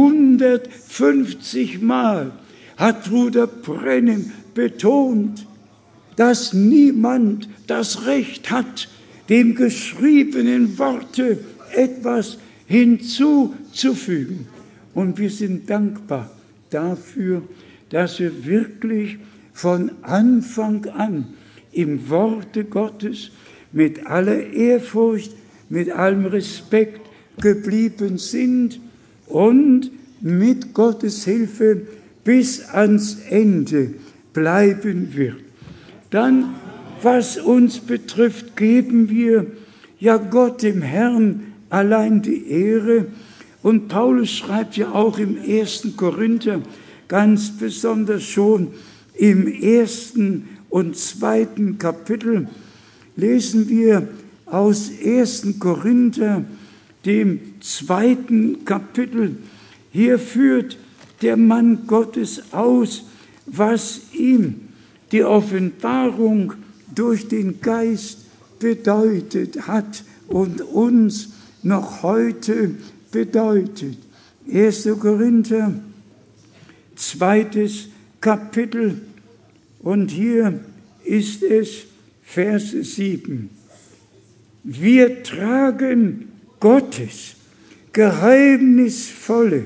150 Mal hat Bruder Branham betont, dass niemand das Recht hat, dem geschriebenen Worte etwas hinzuzufügen. Und wir sind dankbar dafür, dass wir wirklich von Anfang an im Worte Gottes mit aller Ehrfurcht, mit allem Respekt geblieben sind und mit Gottes Hilfe bis ans Ende bleiben wird. Dann, was uns betrifft, geben wir ja Gott, dem Herrn, allein die Ehre. Und Paulus schreibt ja auch im 1. Korinther, ganz besonders schon im 1. und 2. Kapitel, lesen wir aus 1. Korinther, dem 2. Kapitel. Hier führt der Mann Gottes aus, was ihm die Offenbarung durch den Geist bedeutet hat und uns noch heute bedeutet. 1. Korinther, 2. Kapitel, und hier ist es Vers 7. Wir tragen Gottes geheimnisvolle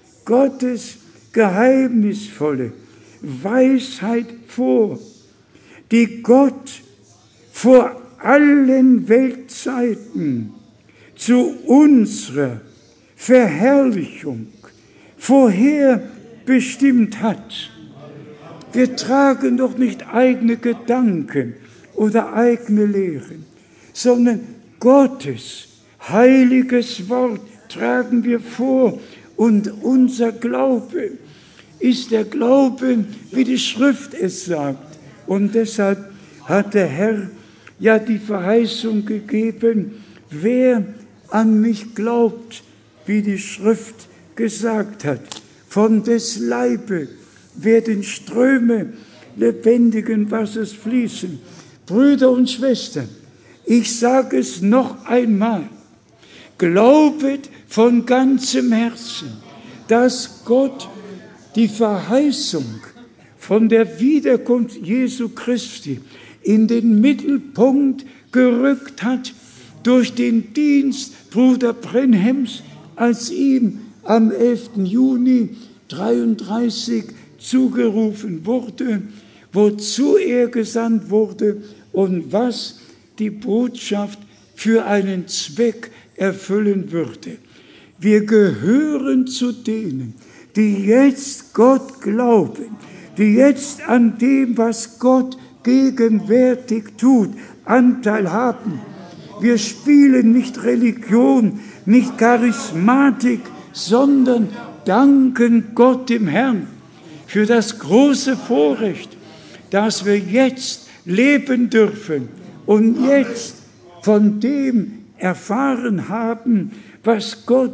Weisheit vor, die Gott vor allen Weltzeiten zu unserer Verherrlichung vorherbestimmt hat. Wir tragen doch nicht eigene Gedanken oder eigene Lehren, sondern Gottes heiliges Wort tragen wir vor. Und unser Glaube ist der Glaube, wie die Schrift es sagt. Und deshalb hat der Herr ja die Verheißung gegeben, wer an mich glaubt, wie die Schrift gesagt hat. Von des Leibe werden Ströme lebendigen Wassers fließen. Brüder und Schwestern, ich sage es noch einmal, glaubet von ganzem Herzen, dass Gott die Verheißung von der Wiederkunft Jesu Christi in den Mittelpunkt gerückt hat durch den Dienst Bruder Branhams, als ihm am 11. Juni 1933 zugerufen wurde, wozu er gesandt wurde und was die Botschaft für einen Zweck erfüllen würde. Wir gehören zu denen, die jetzt Gott glauben, die jetzt an dem, was Gott gegenwärtig tut, Anteil haben. Wir spielen nicht Religion, nicht Charismatik, sondern danken Gott dem Herrn für das große Vorrecht, dass wir jetzt leben dürfen und jetzt von dem erfahren haben, was Gott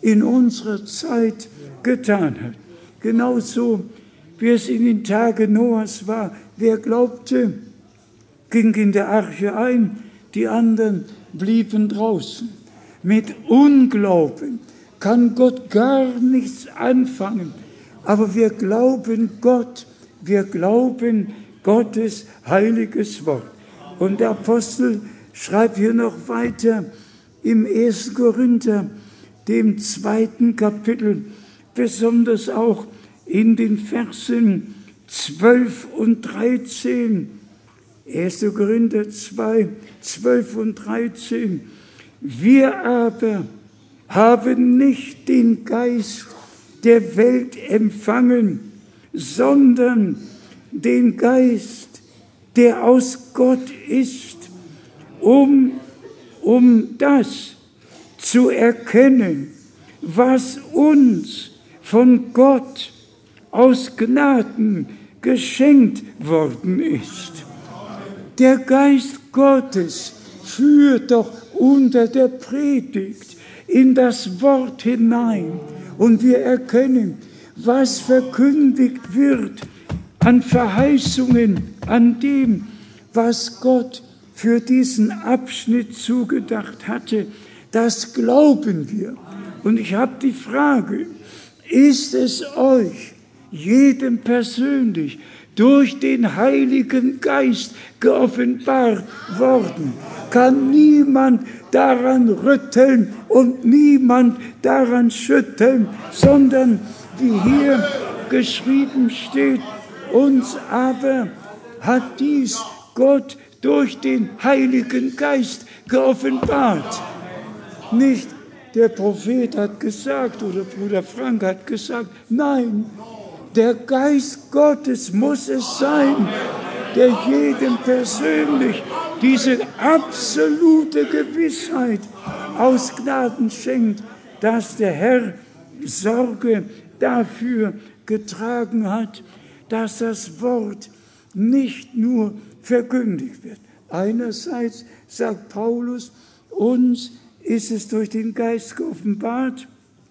in unserer Zeit getan hat. Genauso wie es in den Tagen Noahs war. Wer glaubte, ging in der Arche ein, die anderen blieben draußen. Mit Unglauben kann Gott gar nichts anfangen. Aber wir glauben Gott, wir glauben Gottes heiliges Wort. Und der Apostel schreibt hier noch weiter im 1. Korinther, dem 2. Kapitel, besonders auch in den Versen 12 und 13. 1. Korinther 2, 12 und 13. Wir aber haben nicht den Geist der Welt empfangen, sondern den Geist, der aus Gott ist, um das zu erkennen, was uns von Gott aus Gnaden geschenkt worden ist. Der Geist Gottes führt doch unter der Predigt in das Wort hinein und wir erkennen, was verkündigt wird an Verheißungen, an dem, was Gott für diesen Abschnitt zugedacht hatte. Das glauben wir. Und ich habe die Frage, ist es euch, jedem persönlich, durch den Heiligen Geist geoffenbart worden? Kann niemand daran rütteln und niemand daran schütteln, sondern, wie hier geschrieben steht, uns aber hat dies Gott durch den Heiligen Geist geoffenbart. Nicht der Prophet hat gesagt oder Bruder Frank hat gesagt, nein, der Geist Gottes muss es sein, der jedem persönlich diese absolute Gewissheit aus Gnaden schenkt, dass der Herr Sorge dafür getragen hat, dass das Wort nicht nur verkündigt wird. Einerseits sagt Paulus, uns ist es durch den Geist geoffenbart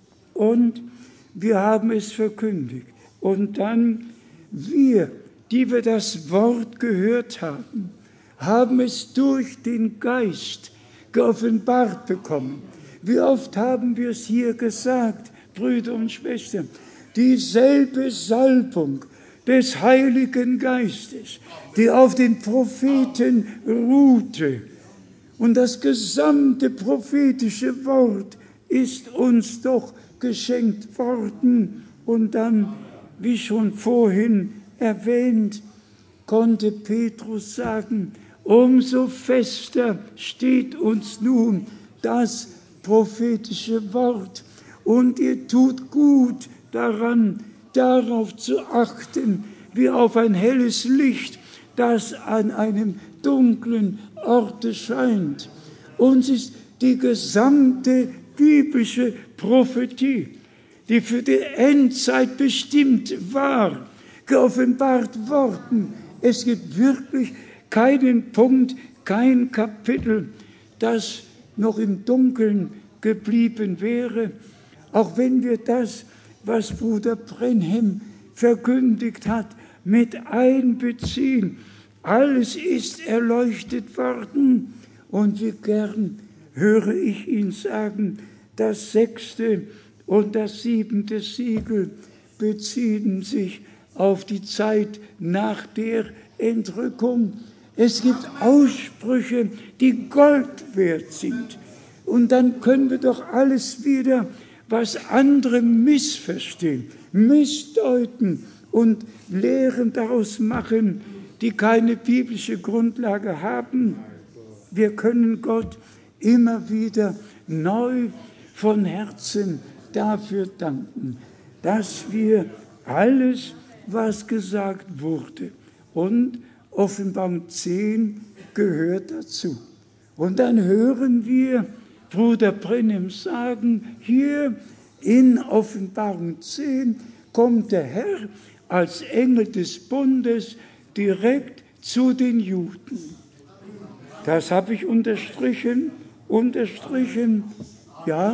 und wir haben es verkündigt. Und dann wir, die wir das Wort gehört haben, haben es durch den Geist geoffenbart bekommen. Wie oft haben wir es hier gesagt, Brüder und Schwestern, dieselbe Salbung des Heiligen Geistes, die auf den Propheten ruhte. Und das gesamte prophetische Wort ist uns doch geschenkt worden. Und dann, wie schon vorhin erwähnt, konnte Petrus sagen, umso fester steht uns nun das prophetische Wort. Und ihr tut gut daran, darauf zu achten, wie auf ein helles Licht, das an einem dunklen Orte scheint. Uns ist die gesamte biblische Prophetie, die für die Endzeit bestimmt war, geoffenbart worden. Es gibt wirklich keinen Punkt, kein Kapitel, das noch im Dunkeln geblieben wäre, auch wenn wir das, was Bruder Brenhem verkündigt hat, mit einbeziehen. Alles ist erleuchtet worden und wie gern höre ich ihn sagen, das 6. und das 7. Siegel beziehen sich auf die Zeit nach der Entrückung. Es gibt Aussprüche, die Gold wert sind. Und dann können wir doch alles wieder, was andere missverstehen, missdeuten und Lehren daraus machen, die keine biblische Grundlage haben. Wir können Gott immer wieder neu von Herzen dafür danken, dass wir alles, was gesagt wurde, und Offenbarung 10 gehört dazu. Und dann hören wir Bruder Brenhem sagen, hier in Offenbarung 10 kommt der Herr als Engel des Bundes direkt zu den Juden. Das habe ich unterstrichen, ja,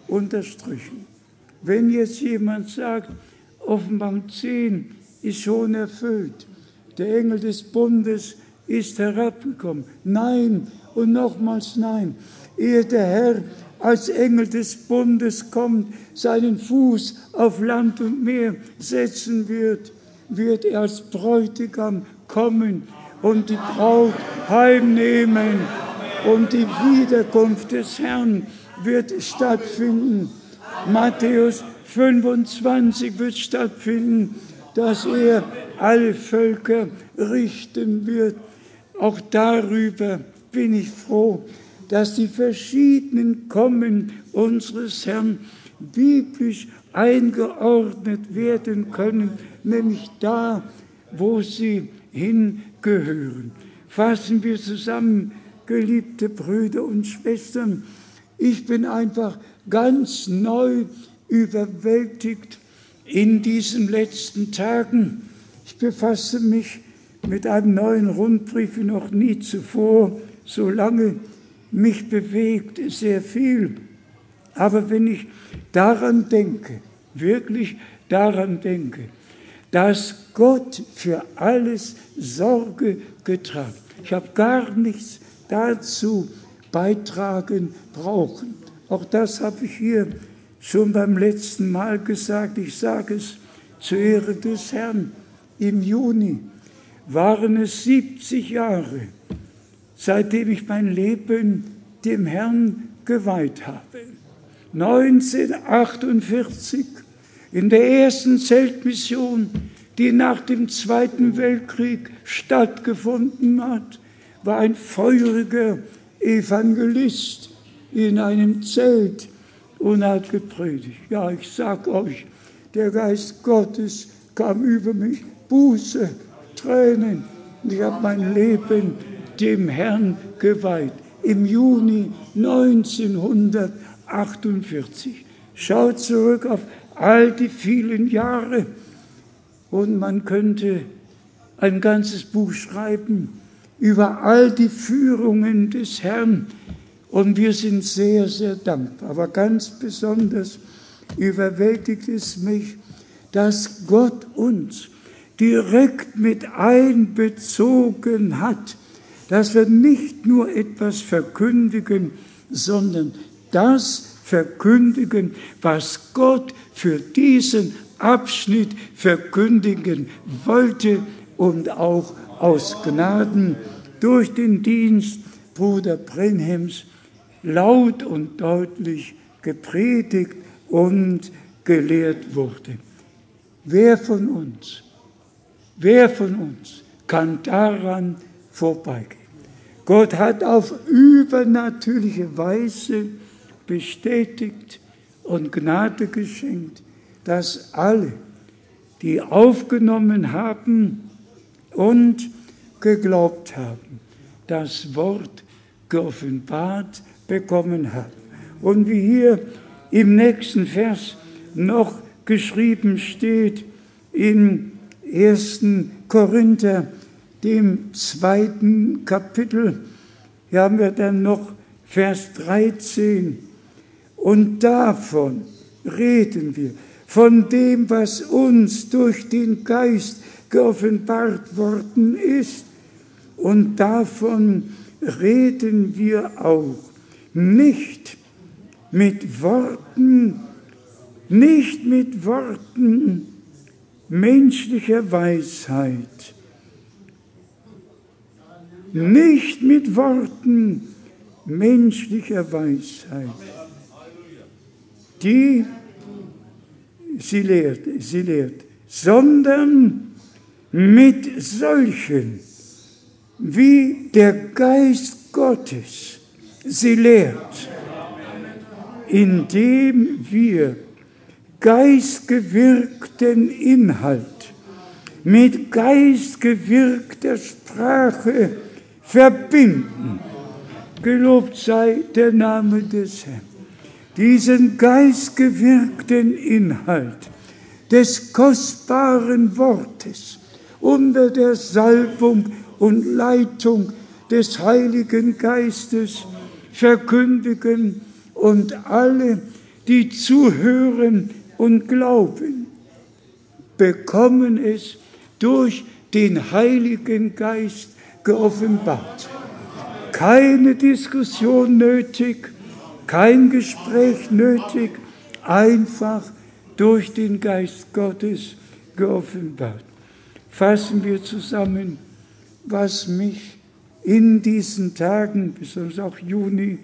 unterstrichen. Wenn jetzt jemand sagt, Offenbarung 10 ist schon erfüllt, der Engel des Bundes ist herabgekommen. Nein und nochmals nein. Ehe der Herr als Engel des Bundes kommt, seinen Fuß auf Land und Meer setzen wird, wird er als Bräutigam kommen und die Braut heimnehmen. Und die Wiederkunft des Herrn wird stattfinden. Matthäus 25 wird stattfinden, dass er alle Völker richten wird. Auch darüber bin ich froh, dass die verschiedenen Kommen unseres Herrn biblisch eingeordnet werden können, nämlich da, wo sie hingehören. Fassen wir zusammen, geliebte Brüder und Schwestern, ich bin einfach ganz neu überwältigt in diesen letzten Tagen. Ich befasse mich mit einem neuen Rundbrief wie noch nie zuvor, so lange. Mich bewegt sehr viel. Aber wenn ich daran denke, wirklich daran denke, dass Gott für alles Sorge getragen hat, ich habe gar nichts dazu beitragen brauchen. Auch das habe ich hier schon beim letzten Mal gesagt. Ich sage es zur Ehre des Herrn. Im Juni waren es 70 Jahre, seitdem ich mein Leben dem Herrn geweiht habe. 1948, in der ersten Zeltmission, die nach dem Zweiten Weltkrieg stattgefunden hat, war ein feuriger Evangelist in einem Zelt und hat gepredigt. Ja, ich sag euch, der Geist Gottes kam über mich, Buße, Tränen. Und ich habe mein Leben dem Herrn geweiht. Im Juni 1948. Schaut zurück auf all die vielen Jahre und man könnte ein ganzes Buch schreiben über all die Führungen des Herrn. Und wir sind sehr, sehr dankbar. Aber ganz besonders überwältigt es mich, dass Gott uns direkt mit einbezogen hat, dass wir nicht nur etwas verkündigen, sondern das verkündigen, was Gott für diesen Abschnitt verkündigen wollte und auch aus Gnaden durch den Dienst Bruder Brenhems laut und deutlich gepredigt und gelehrt wurde. Wer von uns kann daran vorbeigehen? Gott hat auf übernatürliche Weise bestätigt und Gnade geschenkt, dass alle, die aufgenommen haben und geglaubt haben, das Wort geoffenbart bekommen haben. Und wie hier im nächsten Vers noch geschrieben steht, im 1. Korinther, dem 2. Kapitel, hier haben wir dann noch Vers 13. Und davon reden wir, von dem, was uns durch den Geist geoffenbart worden ist. Und davon reden wir auch, nicht mit Worten menschlicher Weisheit, nicht mit Worten menschlicher Weisheit, die sie lehrt, sondern mit solchen, wie der Geist Gottes sie lehrt, indem wir geistgewirkten Inhalt mit geistgewirkter Sprache verbinden. Gelobt sei der Name des Herrn. Diesen geistgewirkten Inhalt des kostbaren Wortes unter der Salbung und Leitung des Heiligen Geistes verkündigen und alle, die zuhören und glauben, bekommen es durch den Heiligen Geist geoffenbart. Keine Diskussion nötig, kein Gespräch nötig, einfach durch den Geist Gottes geoffenbart. Fassen wir zusammen, was mich in diesen Tagen, besonders auch Juni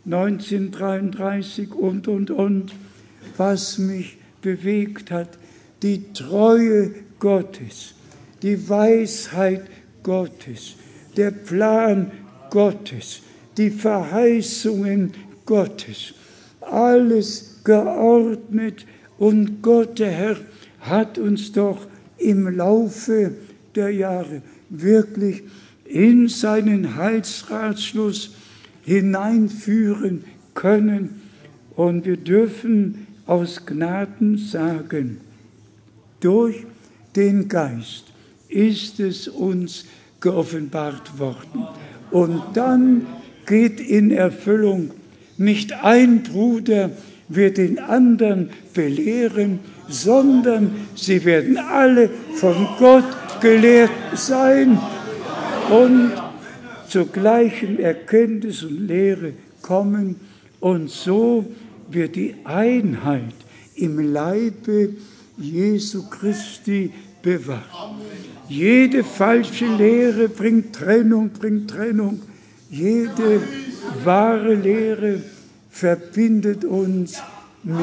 1933 und, was mich bewegt hat, die Treue Gottes, die Weisheit Gottes, der Plan Gottes, die Verheißungen Gottes, alles geordnet, und Gott, der Herr, hat uns doch im Laufe der Jahre wirklich in seinen Heilsratschluss hineinführen können. Und wir dürfen aus Gnaden sagen, durch den Geist ist es uns geoffenbart worden. Und dann geht in Erfüllung, nicht ein Bruder wird den anderen belehren, sondern sie werden alle von Gott gelehrt sein und zur gleichen Erkenntnis und Lehre kommen. Und so wird die Einheit im Leibe Jesu Christi bewahrt. Jede falsche Lehre bringt Trennung. Jede wahre Lehre verbindet uns mit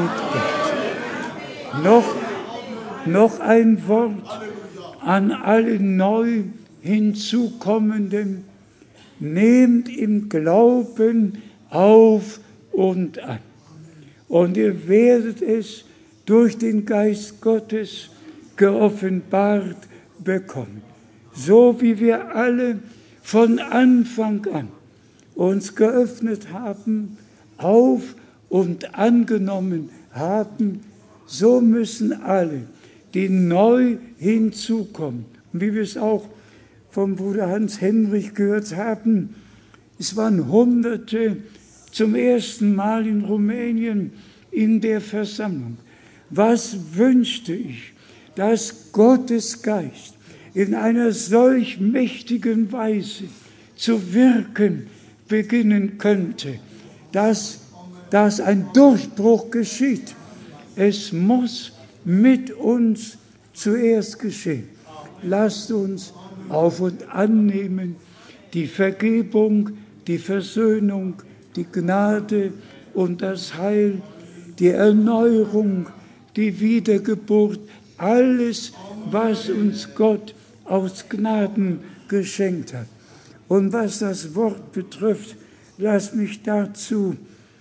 Gott. Noch ein Wort an alle neu Hinzukommenden. Nehmt im Glauben auf und an. Und ihr werdet es durch den Geist Gottes geoffenbart bekommen. So wie wir alle von Anfang an uns geöffnet haben, auf und angenommen haben, so müssen alle, die neu hinzukommen, und wie wir es auch vom Bruder Hans-Henrich gehört haben, es waren Hunderte zum ersten Mal in Rumänien in der Versammlung. Was wünschte ich, dass Gottes Geist in einer solch mächtigen Weise zu wirken beginnen könnte, dass ein Durchbruch geschieht. Es muss mit uns zuerst geschehen. Lasst uns auf und annehmen die Vergebung, die Versöhnung, die Gnade und das Heil, die Erneuerung, die Wiedergeburt, alles, was uns Gott aus Gnaden geschenkt hat. Und was das Wort betrifft, lasst mich dazu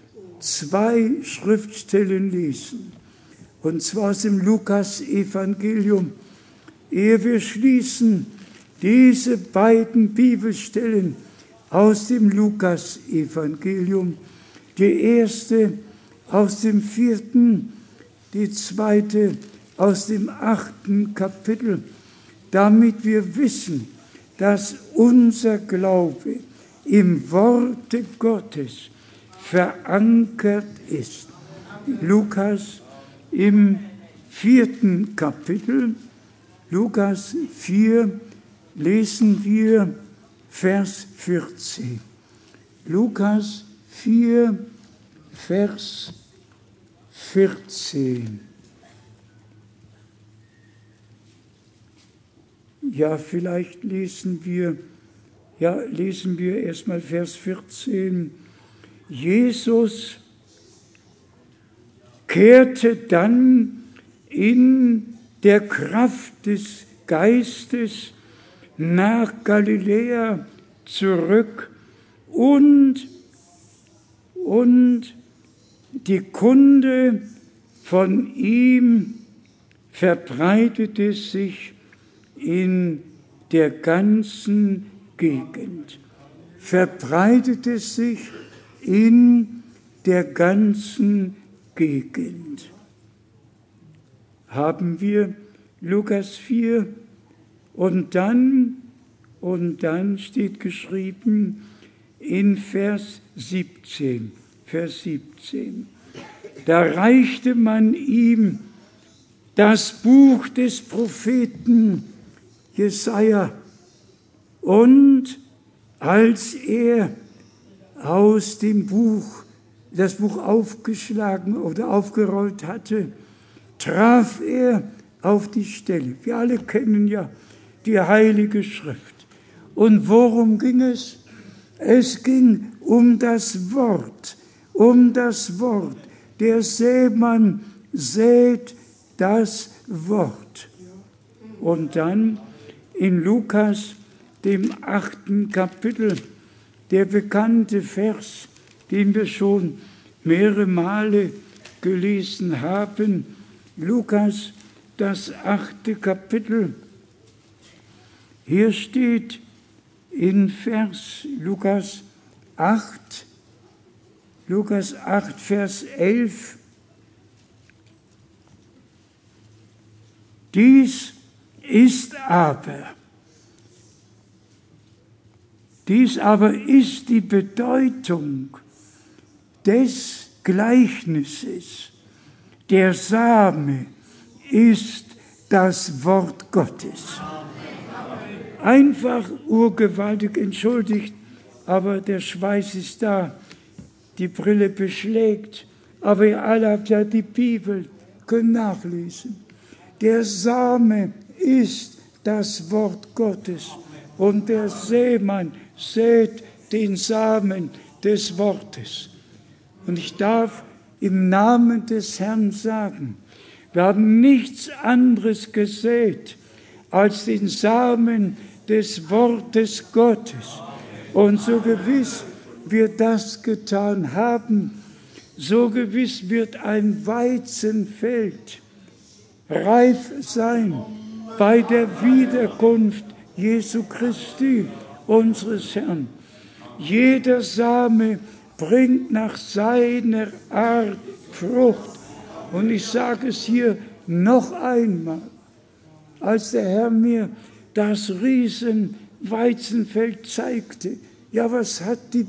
2 Schriftstellen lesen, und zwar aus dem Lukas-Evangelium. Ehe wir schließen, diese beiden Bibelstellen aus dem Lukas-Evangelium, die erste aus dem 4., die zweite aus dem 8. Kapitel, damit wir wissen, dass unser Glaube im Worte Gottes verankert ist. Lukas im 4. Kapitel, Lukas 4, lesen wir Vers 14. Lukas 4, Vers 14. Ja, vielleicht lesen wir erstmal Vers 14. Jesus kehrte dann in der Kraft des Geistes nach Galiläa zurück und die Kunde von ihm verbreitete sich in der ganzen Gegend. Verbreitete sich in der ganzen Gegend. Haben wir Lukas 4 und dann steht geschrieben in Vers 17. Da reichte man ihm das Buch des Propheten Jesaja. Und als er aus dem Buch, das Buch aufgeschlagen oder aufgerollt hatte, traf er auf die Stelle. Wir alle kennen ja die Heilige Schrift. Und worum ging es? Es ging um das Wort, um das Wort. Der Sämann sät das Wort. Und dann in Lukas, dem 8. Kapitel, der bekannte Vers, den wir schon mehrere Male gelesen haben, Lukas, das 8. Kapitel. Hier steht in Vers Lukas 8, Vers 11, dies aber ist die Bedeutung des Gleichnisses. Der Same ist das Wort Gottes. Einfach urgewaltig, entschuldigt, aber der Schweiß ist da, die Brille beschlägt, aber ihr alle habt ja die Bibel, könnt nachlesen. Der Same ist das Wort Gottes und der Sämann sät den Samen des Wortes. Und ich darf im Namen des Herrn sagen, wir haben nichts anderes gesät als den Samen des Wortes Gottes. Und so gewiss wir das getan haben, so gewiss wird ein Weizenfeld reif sein bei der Wiederkunft Jesu Christi, unseres Herrn. Jeder Same bringt nach seiner Art Frucht. Und ich sage es hier noch einmal, als der Herr mir das Riesenweizenfeld zeigte. Ja, was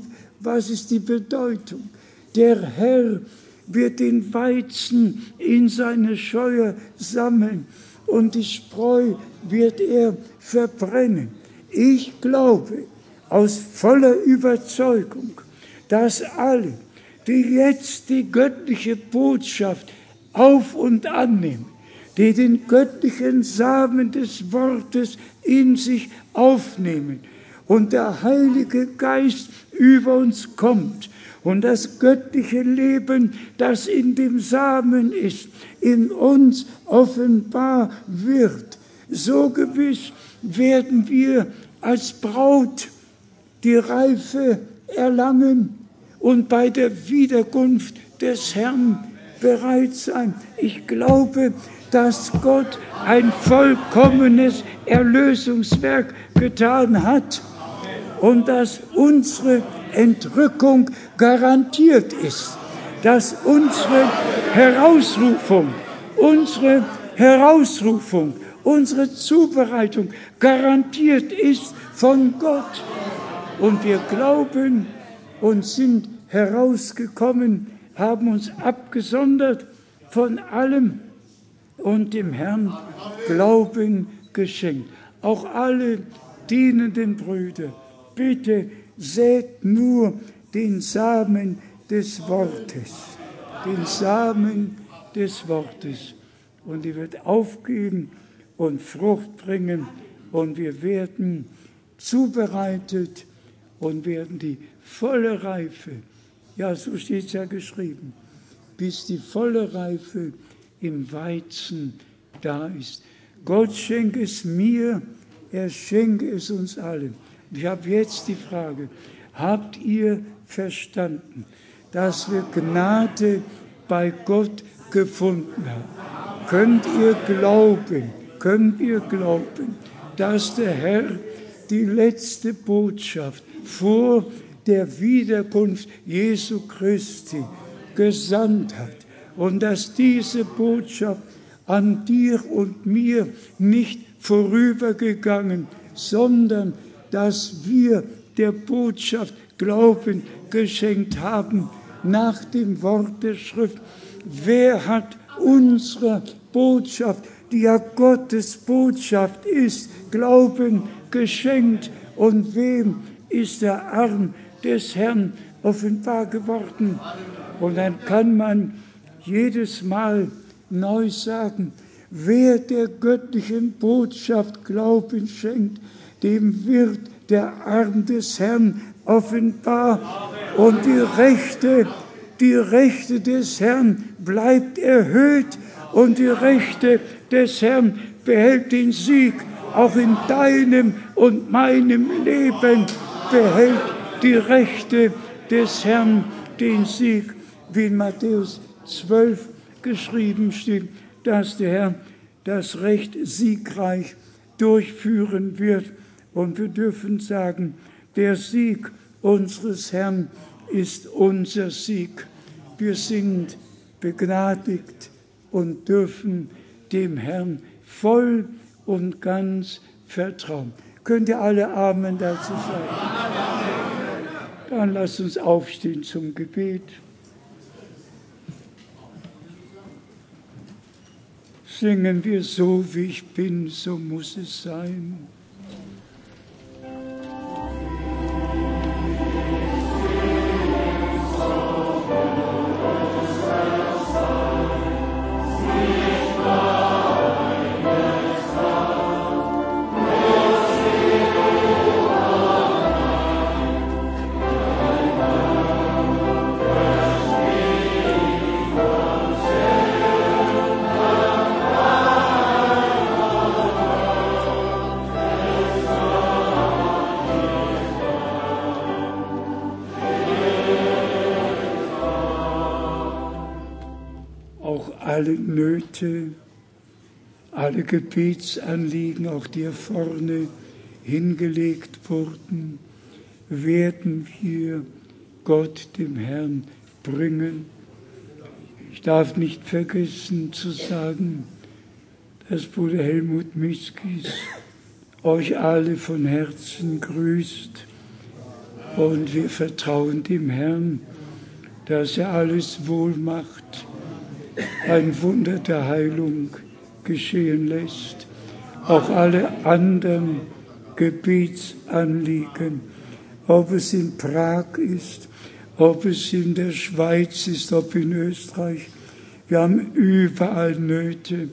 ist die Bedeutung? Der Herr wird den Weizen in seine Scheuer sammeln und die Spreu wird er verbrennen. Ich glaube aus voller Überzeugung, dass alle, die jetzt die göttliche Botschaft auf und annehmen, die den göttlichen Samen des Wortes in sich aufnehmen und der Heilige Geist über uns kommt und das göttliche Leben, das in dem Samen ist, in uns offenbar wird. So gewiss werden wir als Braut die Reife erlangen und bei der Wiederkunft des Herrn bereit sein. Ich glaube, dass Gott ein vollkommenes Erlösungswerk getan hat und dass unsere Entrückung garantiert ist, dass unsere Herausrufung, unsere Zubereitung garantiert ist von Gott. Und wir glauben und sind herausgekommen, haben uns abgesondert von allem und dem Herrn Glauben geschenkt. Auch alle dienenden Brüder, bitte sät nur den Samen des Wortes, den Samen des Wortes. Und die wird aufgehen und Frucht bringen und wir werden zubereitet und werden die volle Reife, ja, so steht es ja geschrieben, bis die volle Reife im Weizen da ist. Gott schenke es mir, er schenke es uns allen. Und ich habe jetzt die Frage, habt ihr verstanden, dass wir Gnade bei Gott gefunden haben? Könnt ihr glauben, dass der Herr die letzte Botschaft vor der Wiederkunft Jesu Christi gesandt hat und dass diese Botschaft an dir und mir nicht vorübergegangen, sondern dass wir der Botschaft Glauben geschenkt haben nach dem Wort der Schrift. Wer hat unserer Botschaft, die ja Gottes Botschaft ist, Glauben geschenkt? Und wem ist der Arm des Herrn offenbar geworden? Und dann kann man jedes Mal neu sagen, wer der göttlichen Botschaft Glauben schenkt, dem wird der Arm des Herrn offenbar. Und die Rechte des Herrn bleibt erhöht und die Rechte des Herrn behält den Sieg. Auch in deinem und meinem Leben behält die Rechte des Herrn den Sieg, wie in Matthäus 12 geschrieben steht, dass der Herr das Recht siegreich durchführen wird. Und wir dürfen sagen, der Sieg unseres Herrn ist unser Sieg. Wir sind begnadigt und dürfen dem Herrn voll und ganz vertrauen. Könnt ihr alle Amen dazu sagen? Dann lasst uns aufstehen zum Gebet. Singen wir so, wie ich bin, so muss es sein. Alle Nöte, alle Gebetsanliegen, auch die hier vorne hingelegt wurden, werden wir Gott, dem Herrn, bringen. Ich darf nicht vergessen zu sagen, dass Bruder Helmut Miskis euch alle von Herzen grüßt und wir vertrauen dem Herrn, dass er alles wohl macht, ein Wunder der Heilung geschehen lässt. Auch alle anderen Gebetsanliegen, ob es in Prag ist, ob es in der Schweiz ist, ob in Österreich. Wir haben überall Nöte,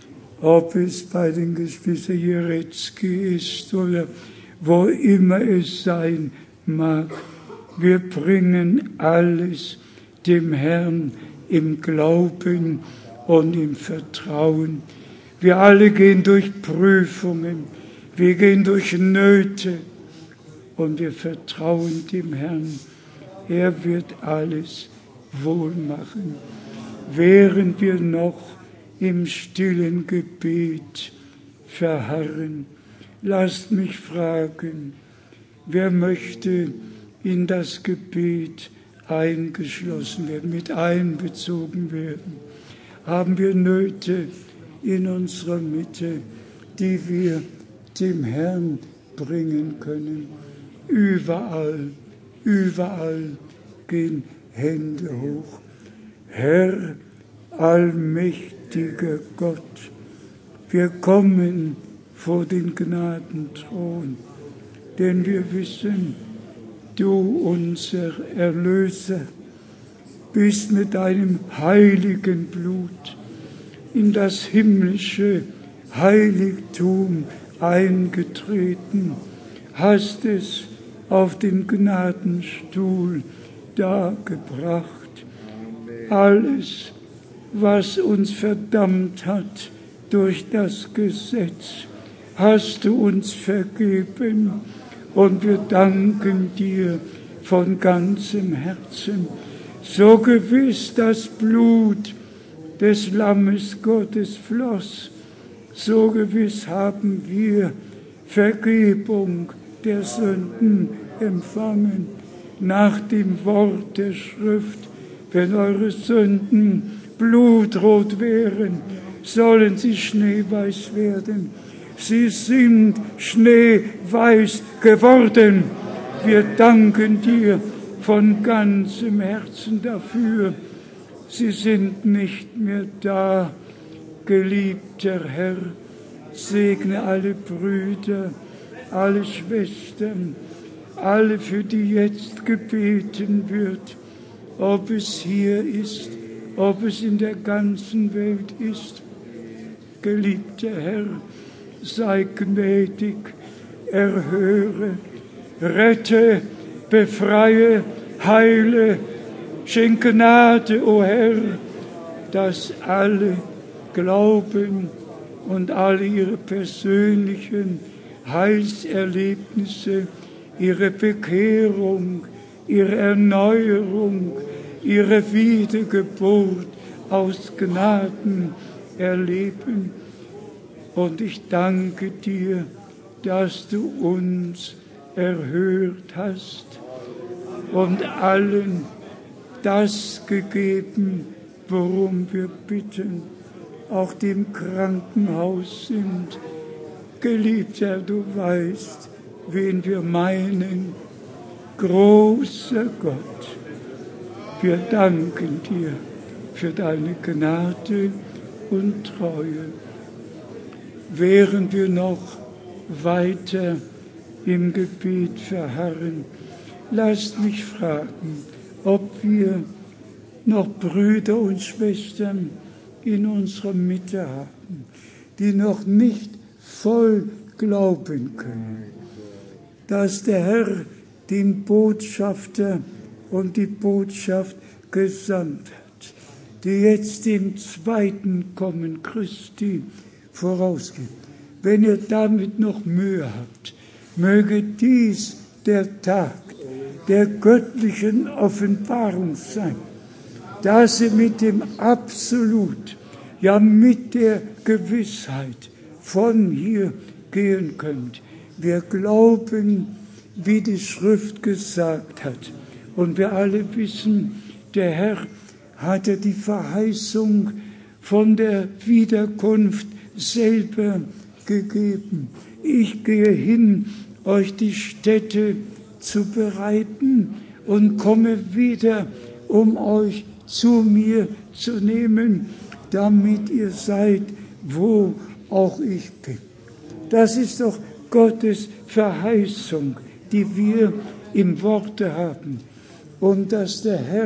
ob es bei den Geschwistern Jeretzky ist oder wo immer es sein mag. Wir bringen alles dem Herrn im Glauben und im Vertrauen. Wir alle gehen durch Prüfungen, wir gehen durch Nöte und wir vertrauen dem Herrn. Er wird alles wohl machen. Während wir noch im stillen Gebet verharren, lasst mich fragen, wer möchte in das Gebet eingeschlossen werden, mit einbezogen werden? Haben wir Nöte in unserer Mitte, die wir dem Herrn bringen können? Überall gehen Hände hoch. Herr, allmächtiger Gott, wir kommen vor den Gnadenthron, denn wir wissen, du, unser Erlöser, bist mit deinem heiligen Blut in das himmlische Heiligtum eingetreten, hast es auf den Gnadenstuhl dargebracht. Alles, was uns verdammt hat durch das Gesetz, hast du uns vergeben. Und wir danken dir von ganzem Herzen. So gewiss das Blut des Lammes Gottes floss, so gewiss haben wir Vergebung der Sünden empfangen. Nach dem Wort der Schrift, wenn eure Sünden blutrot wären, sollen sie schneeweiß werden. Sie sind schneeweiß geworden. Wir danken dir von ganzem Herzen dafür. Sie sind nicht mehr da. Geliebter Herr, segne alle Brüder, alle Schwestern, alle, für die jetzt gebeten wird, ob es hier ist, ob es in der ganzen Welt ist. Geliebter Herr, sei gnädig, erhöre, rette, befreie, heile, schenke Gnade, o Herr, dass alle glauben und alle ihre persönlichen Heilserlebnisse, ihre Bekehrung, ihre Erneuerung, ihre Wiedergeburt aus Gnaden erleben. Und ich danke dir, dass du uns erhört hast und allen das gegeben, worum wir bitten, auch die im Krankenhaus sind. Geliebter, du weißt, wen wir meinen. Großer Gott, wir danken dir für deine Gnade und Treue. Während wir noch weiter im Gebet verharren, lasst mich fragen, ob wir noch Brüder und Schwestern in unserer Mitte haben, die noch nicht voll glauben können, dass der Herr den Botschafter und die Botschaft gesandt hat, die jetzt dem zweiten Kommen Christi vorausgeht. Wenn ihr damit noch Mühe habt, möge dies der Tag der göttlichen Offenbarung sein, dass ihr mit dem Absolut, ja mit der Gewissheit von hier gehen könnt. Wir glauben, wie die Schrift gesagt hat. Und wir alle wissen, der Herr hatte die Verheißung von der Wiederkunft selber gegeben. Ich gehe hin, euch die Stätte zu bereiten und komme wieder, um euch zu mir zu nehmen, damit ihr seid, wo auch ich bin. Das ist doch Gottes Verheißung, die wir im Worte haben. Und dass der Herr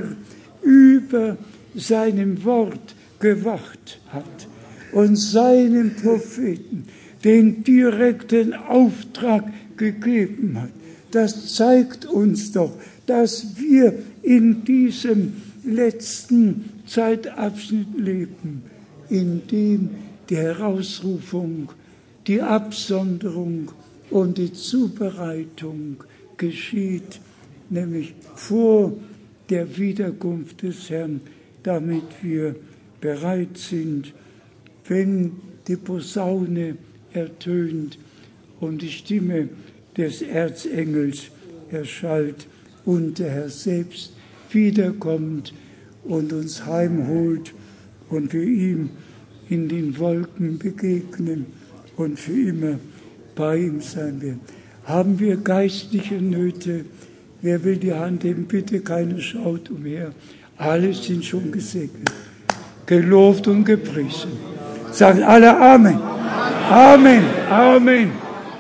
über seinem Wort gewacht hat und seinen Propheten den direkten Auftrag gegeben hat. Das zeigt uns doch, dass wir in diesem letzten Zeitabschnitt leben, in dem die Herausrufung, die Absonderung und die Zubereitung geschieht, nämlich vor der Wiederkunft des Herrn, damit wir bereit sind, wenn die Posaune ertönt und die Stimme des Erzengels erschallt und der Herr selbst wiederkommt und uns heimholt und wir ihm in den Wolken begegnen und für immer bei ihm sein werden. Haben wir geistliche Nöte? Wer will die Hand heben? Bitte, keine schaut umher. Alle sind schon gesegnet, gelobt und gepriesen. Sagen alle Amen. Amen. Amen.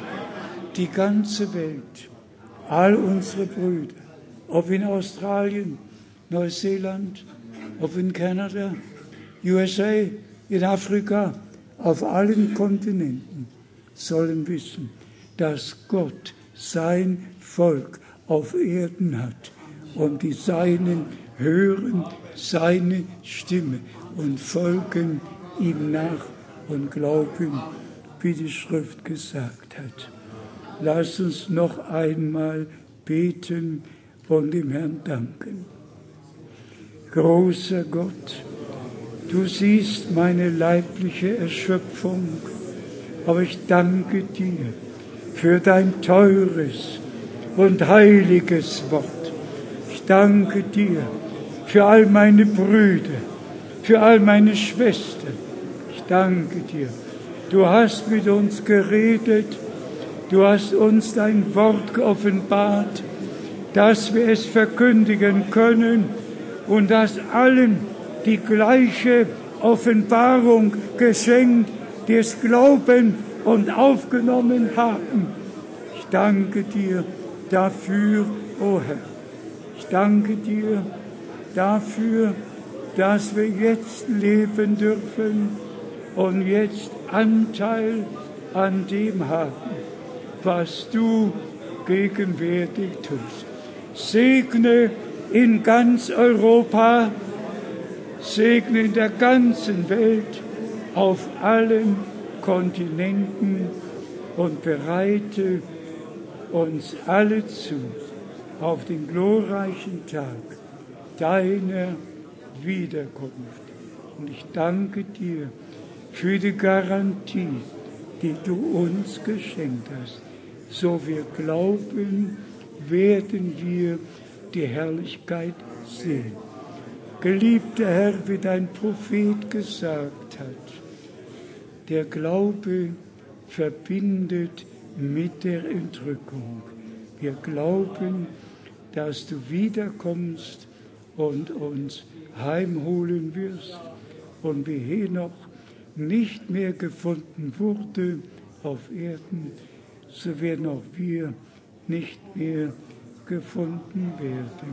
Die ganze Welt, all unsere Brüder, ob in Australien, Neuseeland, ob in Kanada, USA, in Afrika, auf allen Kontinenten, sollen wissen, dass Gott sein Volk auf Erden hat und die Seinen hören seine Stimme und folgen ihm nach und glauben, wie die Schrift gesagt hat. Lass uns noch einmal beten und dem Herrn danken. Großer Gott, du siehst meine leibliche Erschöpfung, aber ich danke dir für dein teures und heiliges Wort. Ich danke dir für all meine Brüder, für all meine Schwestern. Ich danke dir. Du hast mit uns geredet, du hast uns dein Wort geoffenbart, dass wir es verkündigen können und dass allen die gleiche Offenbarung geschenkt, die es glauben und aufgenommen haben. Ich danke dir dafür, o Herr. Ich danke dir dafür, dass wir jetzt leben dürfen und jetzt Anteil an dem haben, was du gegenwärtig tust. Segne in ganz Europa, segne in der ganzen Welt, auf allen Kontinenten und bereite uns alle zu auf den glorreichen Tag deiner Wiederkunft. Und ich danke dir für die Garantie, die du uns geschenkt hast. So wir glauben, werden wir die Herrlichkeit sehen. Geliebter Herr, wie dein Prophet gesagt hat, der Glaube verbindet mit der Entrückung. Wir glauben, dass du wiederkommst und uns heimholen wirst und wie Henoch nicht mehr gefunden wurde auf Erden, so werden auch wir nicht mehr gefunden werden.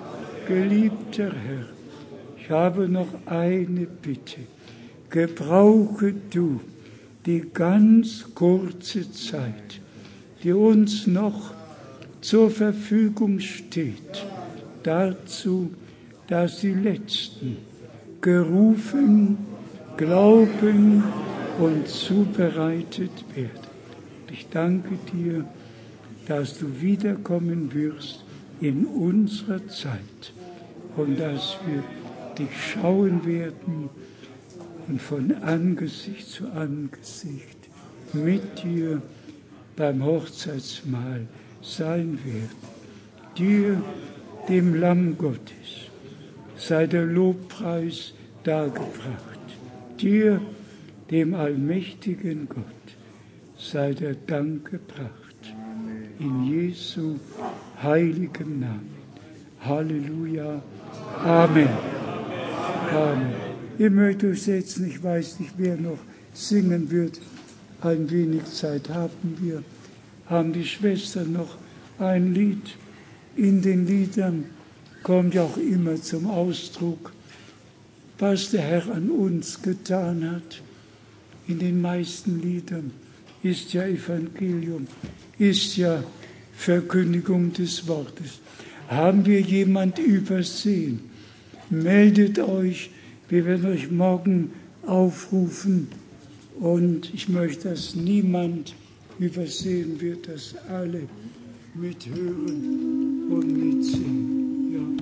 Geliebter Herr, ich habe noch eine Bitte. Gebrauche du die ganz kurze Zeit, die uns noch zur Verfügung steht, dazu, dass die Letzten gerufen, glauben und zubereitet werden. Ich danke dir, dass du wiederkommen wirst in unserer Zeit und dass wir dich schauen werden und von Angesicht zu Angesicht mit dir beim Hochzeitsmahl sein werden. Dir, dem Lamm Gottes, sei der Lobpreis dargebracht. Dir, dem allmächtigen Gott, sei der Dank gebracht. In Jesu heiligem Namen. Halleluja. Amen. Amen. Ihr mögt euch setzen, ich weiß nicht, wer noch singen wird. Ein wenig Zeit haben wir. Haben die Schwestern noch ein Lied? In den Liedern kommt ja auch immer zum Ausdruck, was der Herr an uns getan hat. In den meisten Liedern ist ja Evangelium, ist ja Verkündigung des Wortes. Haben wir jemand übersehen? Meldet euch, wir werden euch morgen aufrufen und ich möchte, dass niemand übersehen wird, dass alle mithören und mitsingen.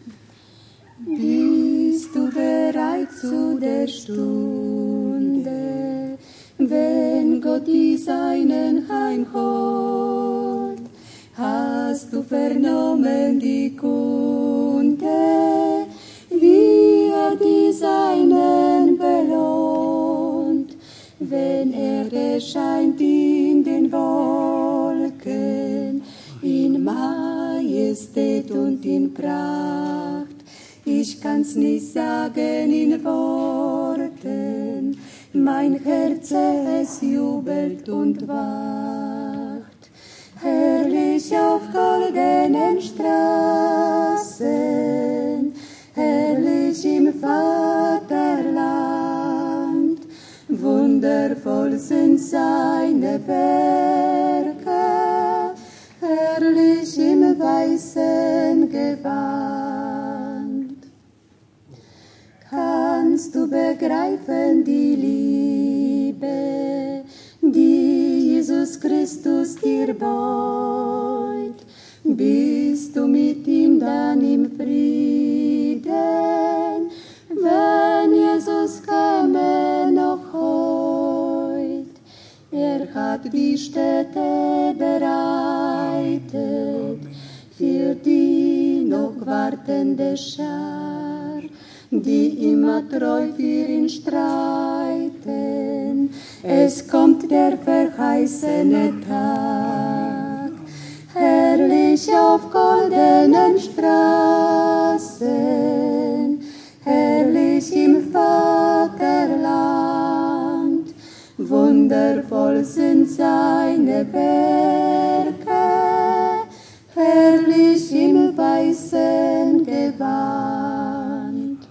Ja. Bist du bereit zu der Stunde, wenn Gott die Seinen heimholt? Hast du vernommen die Kunde, wie er die Seinen belohnt, wenn er erscheint in den Wolken, in Majestät und in Pracht? Ich kann's nicht sagen in Worten, mein Herz es jubelt und wacht. Herrlich auf goldenen Straßen, herrlich im Vaterland, wundervoll sind seine Werke, herrlich im weißen Gewand. Kannst du begreifen die Liebe, die Jesus Christus dir beut? Bist du mit ihm dann im Frieden, wenn Jesus käme noch heut? Er hat die Stätte bereitet für die noch wartende Schar, die immer treu für ihn streiten. Es kommt der verheißene Tag. herrlich auf goldenen Straßen, herrlich im Vaterland. Wundervoll sind seine Werke, herrlich im weißen Gewand.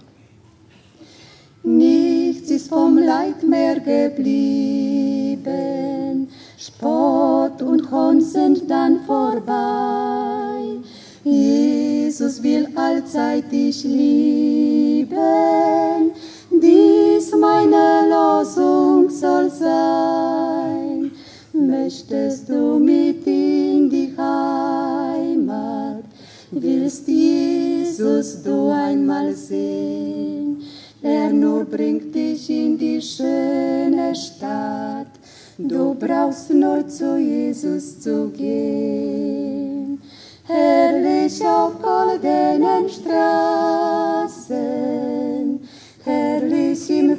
Nichts ist vom Leid mehr geblieben, Spott und Hohn sind dann vorbei. Jesus will allzeit dich lieben, dies meine Losung soll sein. Möchtest du mit in die Heimat, willst Jesus du einmal sehen, der nur bringt dich in die schöne Stadt, du brauchst nur zu Jesus zu gehen. Herrlich auf goldenen Straßen, herrlich im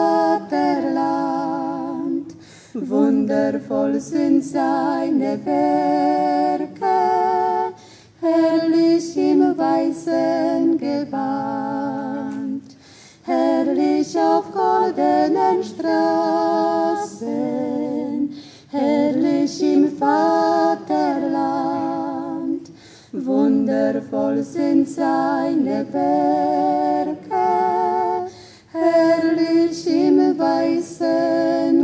Vaterland, wundervoll sind seine Werke, herrlich im weißen Gewand. Herrlich auf goldenen Straßen, herrlich im Vaterland, wundervoll sind seine Werke, herrlich im weißen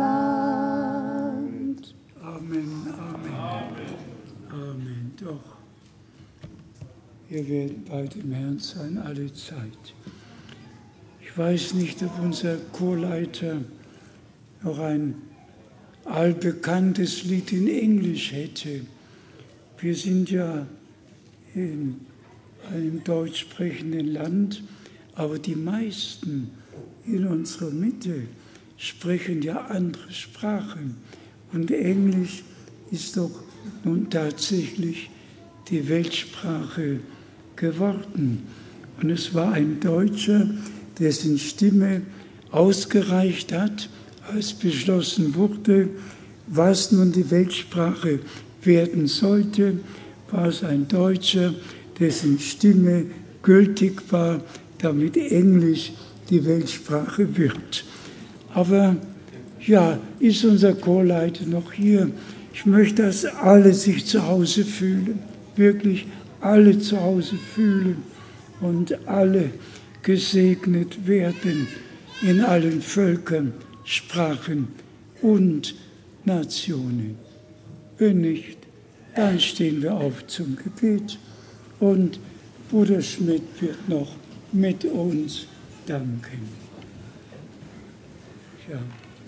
Gewand. Amen, Amen, Amen. Doch, wir werden bei dem Herrn sein alle Zeit. Ich weiß nicht, ob unser Chorleiter noch ein allbekanntes Lied in Englisch hätte. Wir sind ja in einem deutsch sprechenden Land, aber die meisten in unserer Mitte sprechen ja andere Sprachen. Und Englisch ist doch nun tatsächlich die Weltsprache geworden. Und es war ein Deutscher, dessen Stimme ausgereicht hat, als beschlossen wurde, was nun die Weltsprache werden sollte, war es ein Deutscher, dessen Stimme gültig war, damit Englisch die Weltsprache wird. Aber ja, ist unser Chorleiter noch hier? Ich möchte, dass alle sich zu Hause fühlen, wirklich alle zu Hause fühlen und alle gesegnet werden in allen Völkern, Sprachen und Nationen. Wenn nicht, dann stehen wir auf zum Gebet und Bruder Schmidt wird noch mit uns danken. Ja.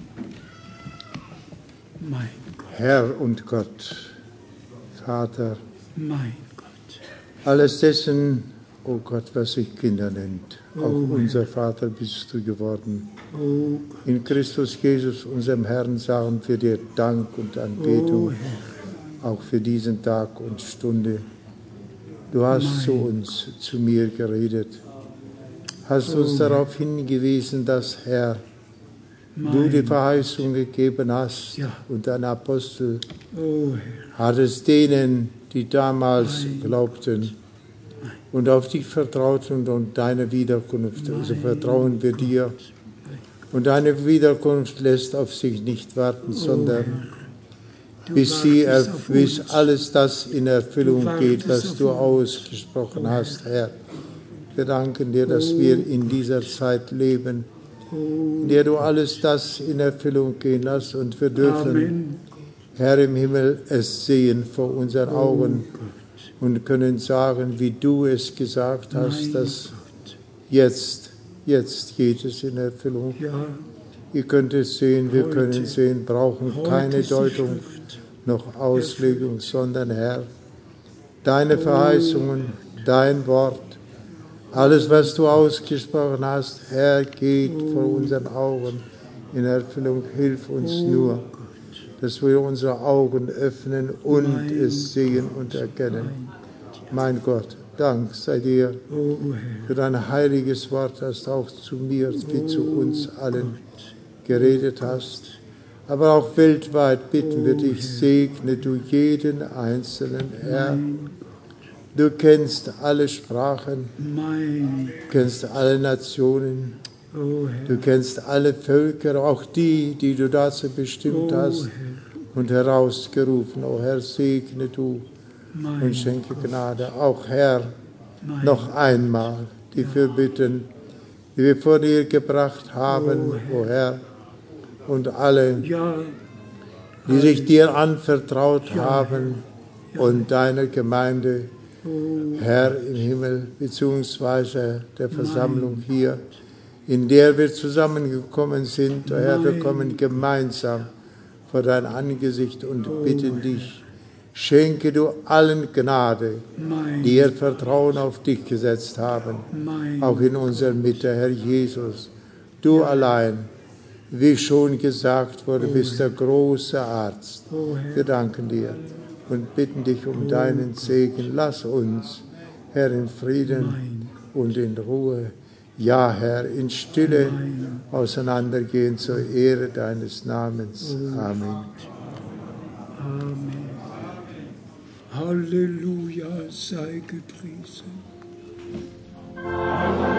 Mein Gott. Herr und Gott, Vater, mein Gott, alles dessen, o Gott, was sich Kinder nennt, auch unser Vater bist du geworden. In Christus Jesus, unserem Herrn, sagen wir dir Dank und Anbetung, auch für diesen Tag und Stunde. Du hast zu uns, zu mir geredet, hast uns darauf hingewiesen, dass, Herr, du die Verheißung gegeben hast und dein Apostel hat es denen, die damals glaubten und auf dich vertrauten und deine Wiederkunft. Also vertrauen wir dir. Und deine Wiederkunft lässt auf sich nicht warten, sondern bis alles das in Erfüllung geht, was du ausgesprochen hast, Herr. Wir danken dir, dass wir in dieser Zeit leben, in der du alles das in Erfüllung gehen lässt und wir dürfen, Herr im Himmel, es sehen vor unseren Augen und können sagen, wie du es gesagt hast, dass jetzt geht es in Erfüllung. Ihr könnt es sehen, wir können sehen, brauchen keine Deutung noch Auslegung, sondern Herr, deine Verheißungen, dein Wort, alles, was du ausgesprochen hast, Herr, geht vor unseren Augen in Erfüllung. Hilf uns nur, dass wir unsere Augen öffnen und es sehen und erkennen. Mein Gott, Dank sei dir für dein heiliges Wort, das auch zu mir wie zu uns allen geredet hast. aber auch weltweit bitten wir dich, segne du jeden Einzelnen, Herr. Du kennst alle Sprachen, du kennst alle Nationen, du kennst alle Völker, auch die, die du dazu bestimmt hast und herausgerufen. O Herr, segne du und schenke Gnade. Auch Herr, noch einmal die Fürbitten, die wir vor dir gebracht haben, o Herr, und alle, die sich dir anvertraut haben und deiner Gemeinde, Herr im Himmel, beziehungsweise der Versammlung hier, in der wir zusammengekommen sind. O Herr, wir kommen gemeinsam vor dein Angesicht und bitten dich, schenke du allen Gnade, die ihr Vertrauen auf dich gesetzt haben, auch in unserer Mitte, Herr Jesus. Du allein, wie schon gesagt wurde, bist der große Arzt. Wir danken dir und bitten dich um deinen Segen. Lass uns, Herr, in Frieden und in Ruhe, ja, Herr, in Stille auseinandergehen zur Ehre deines Namens. Amen. Amen. Halleluja, sei gepriesen.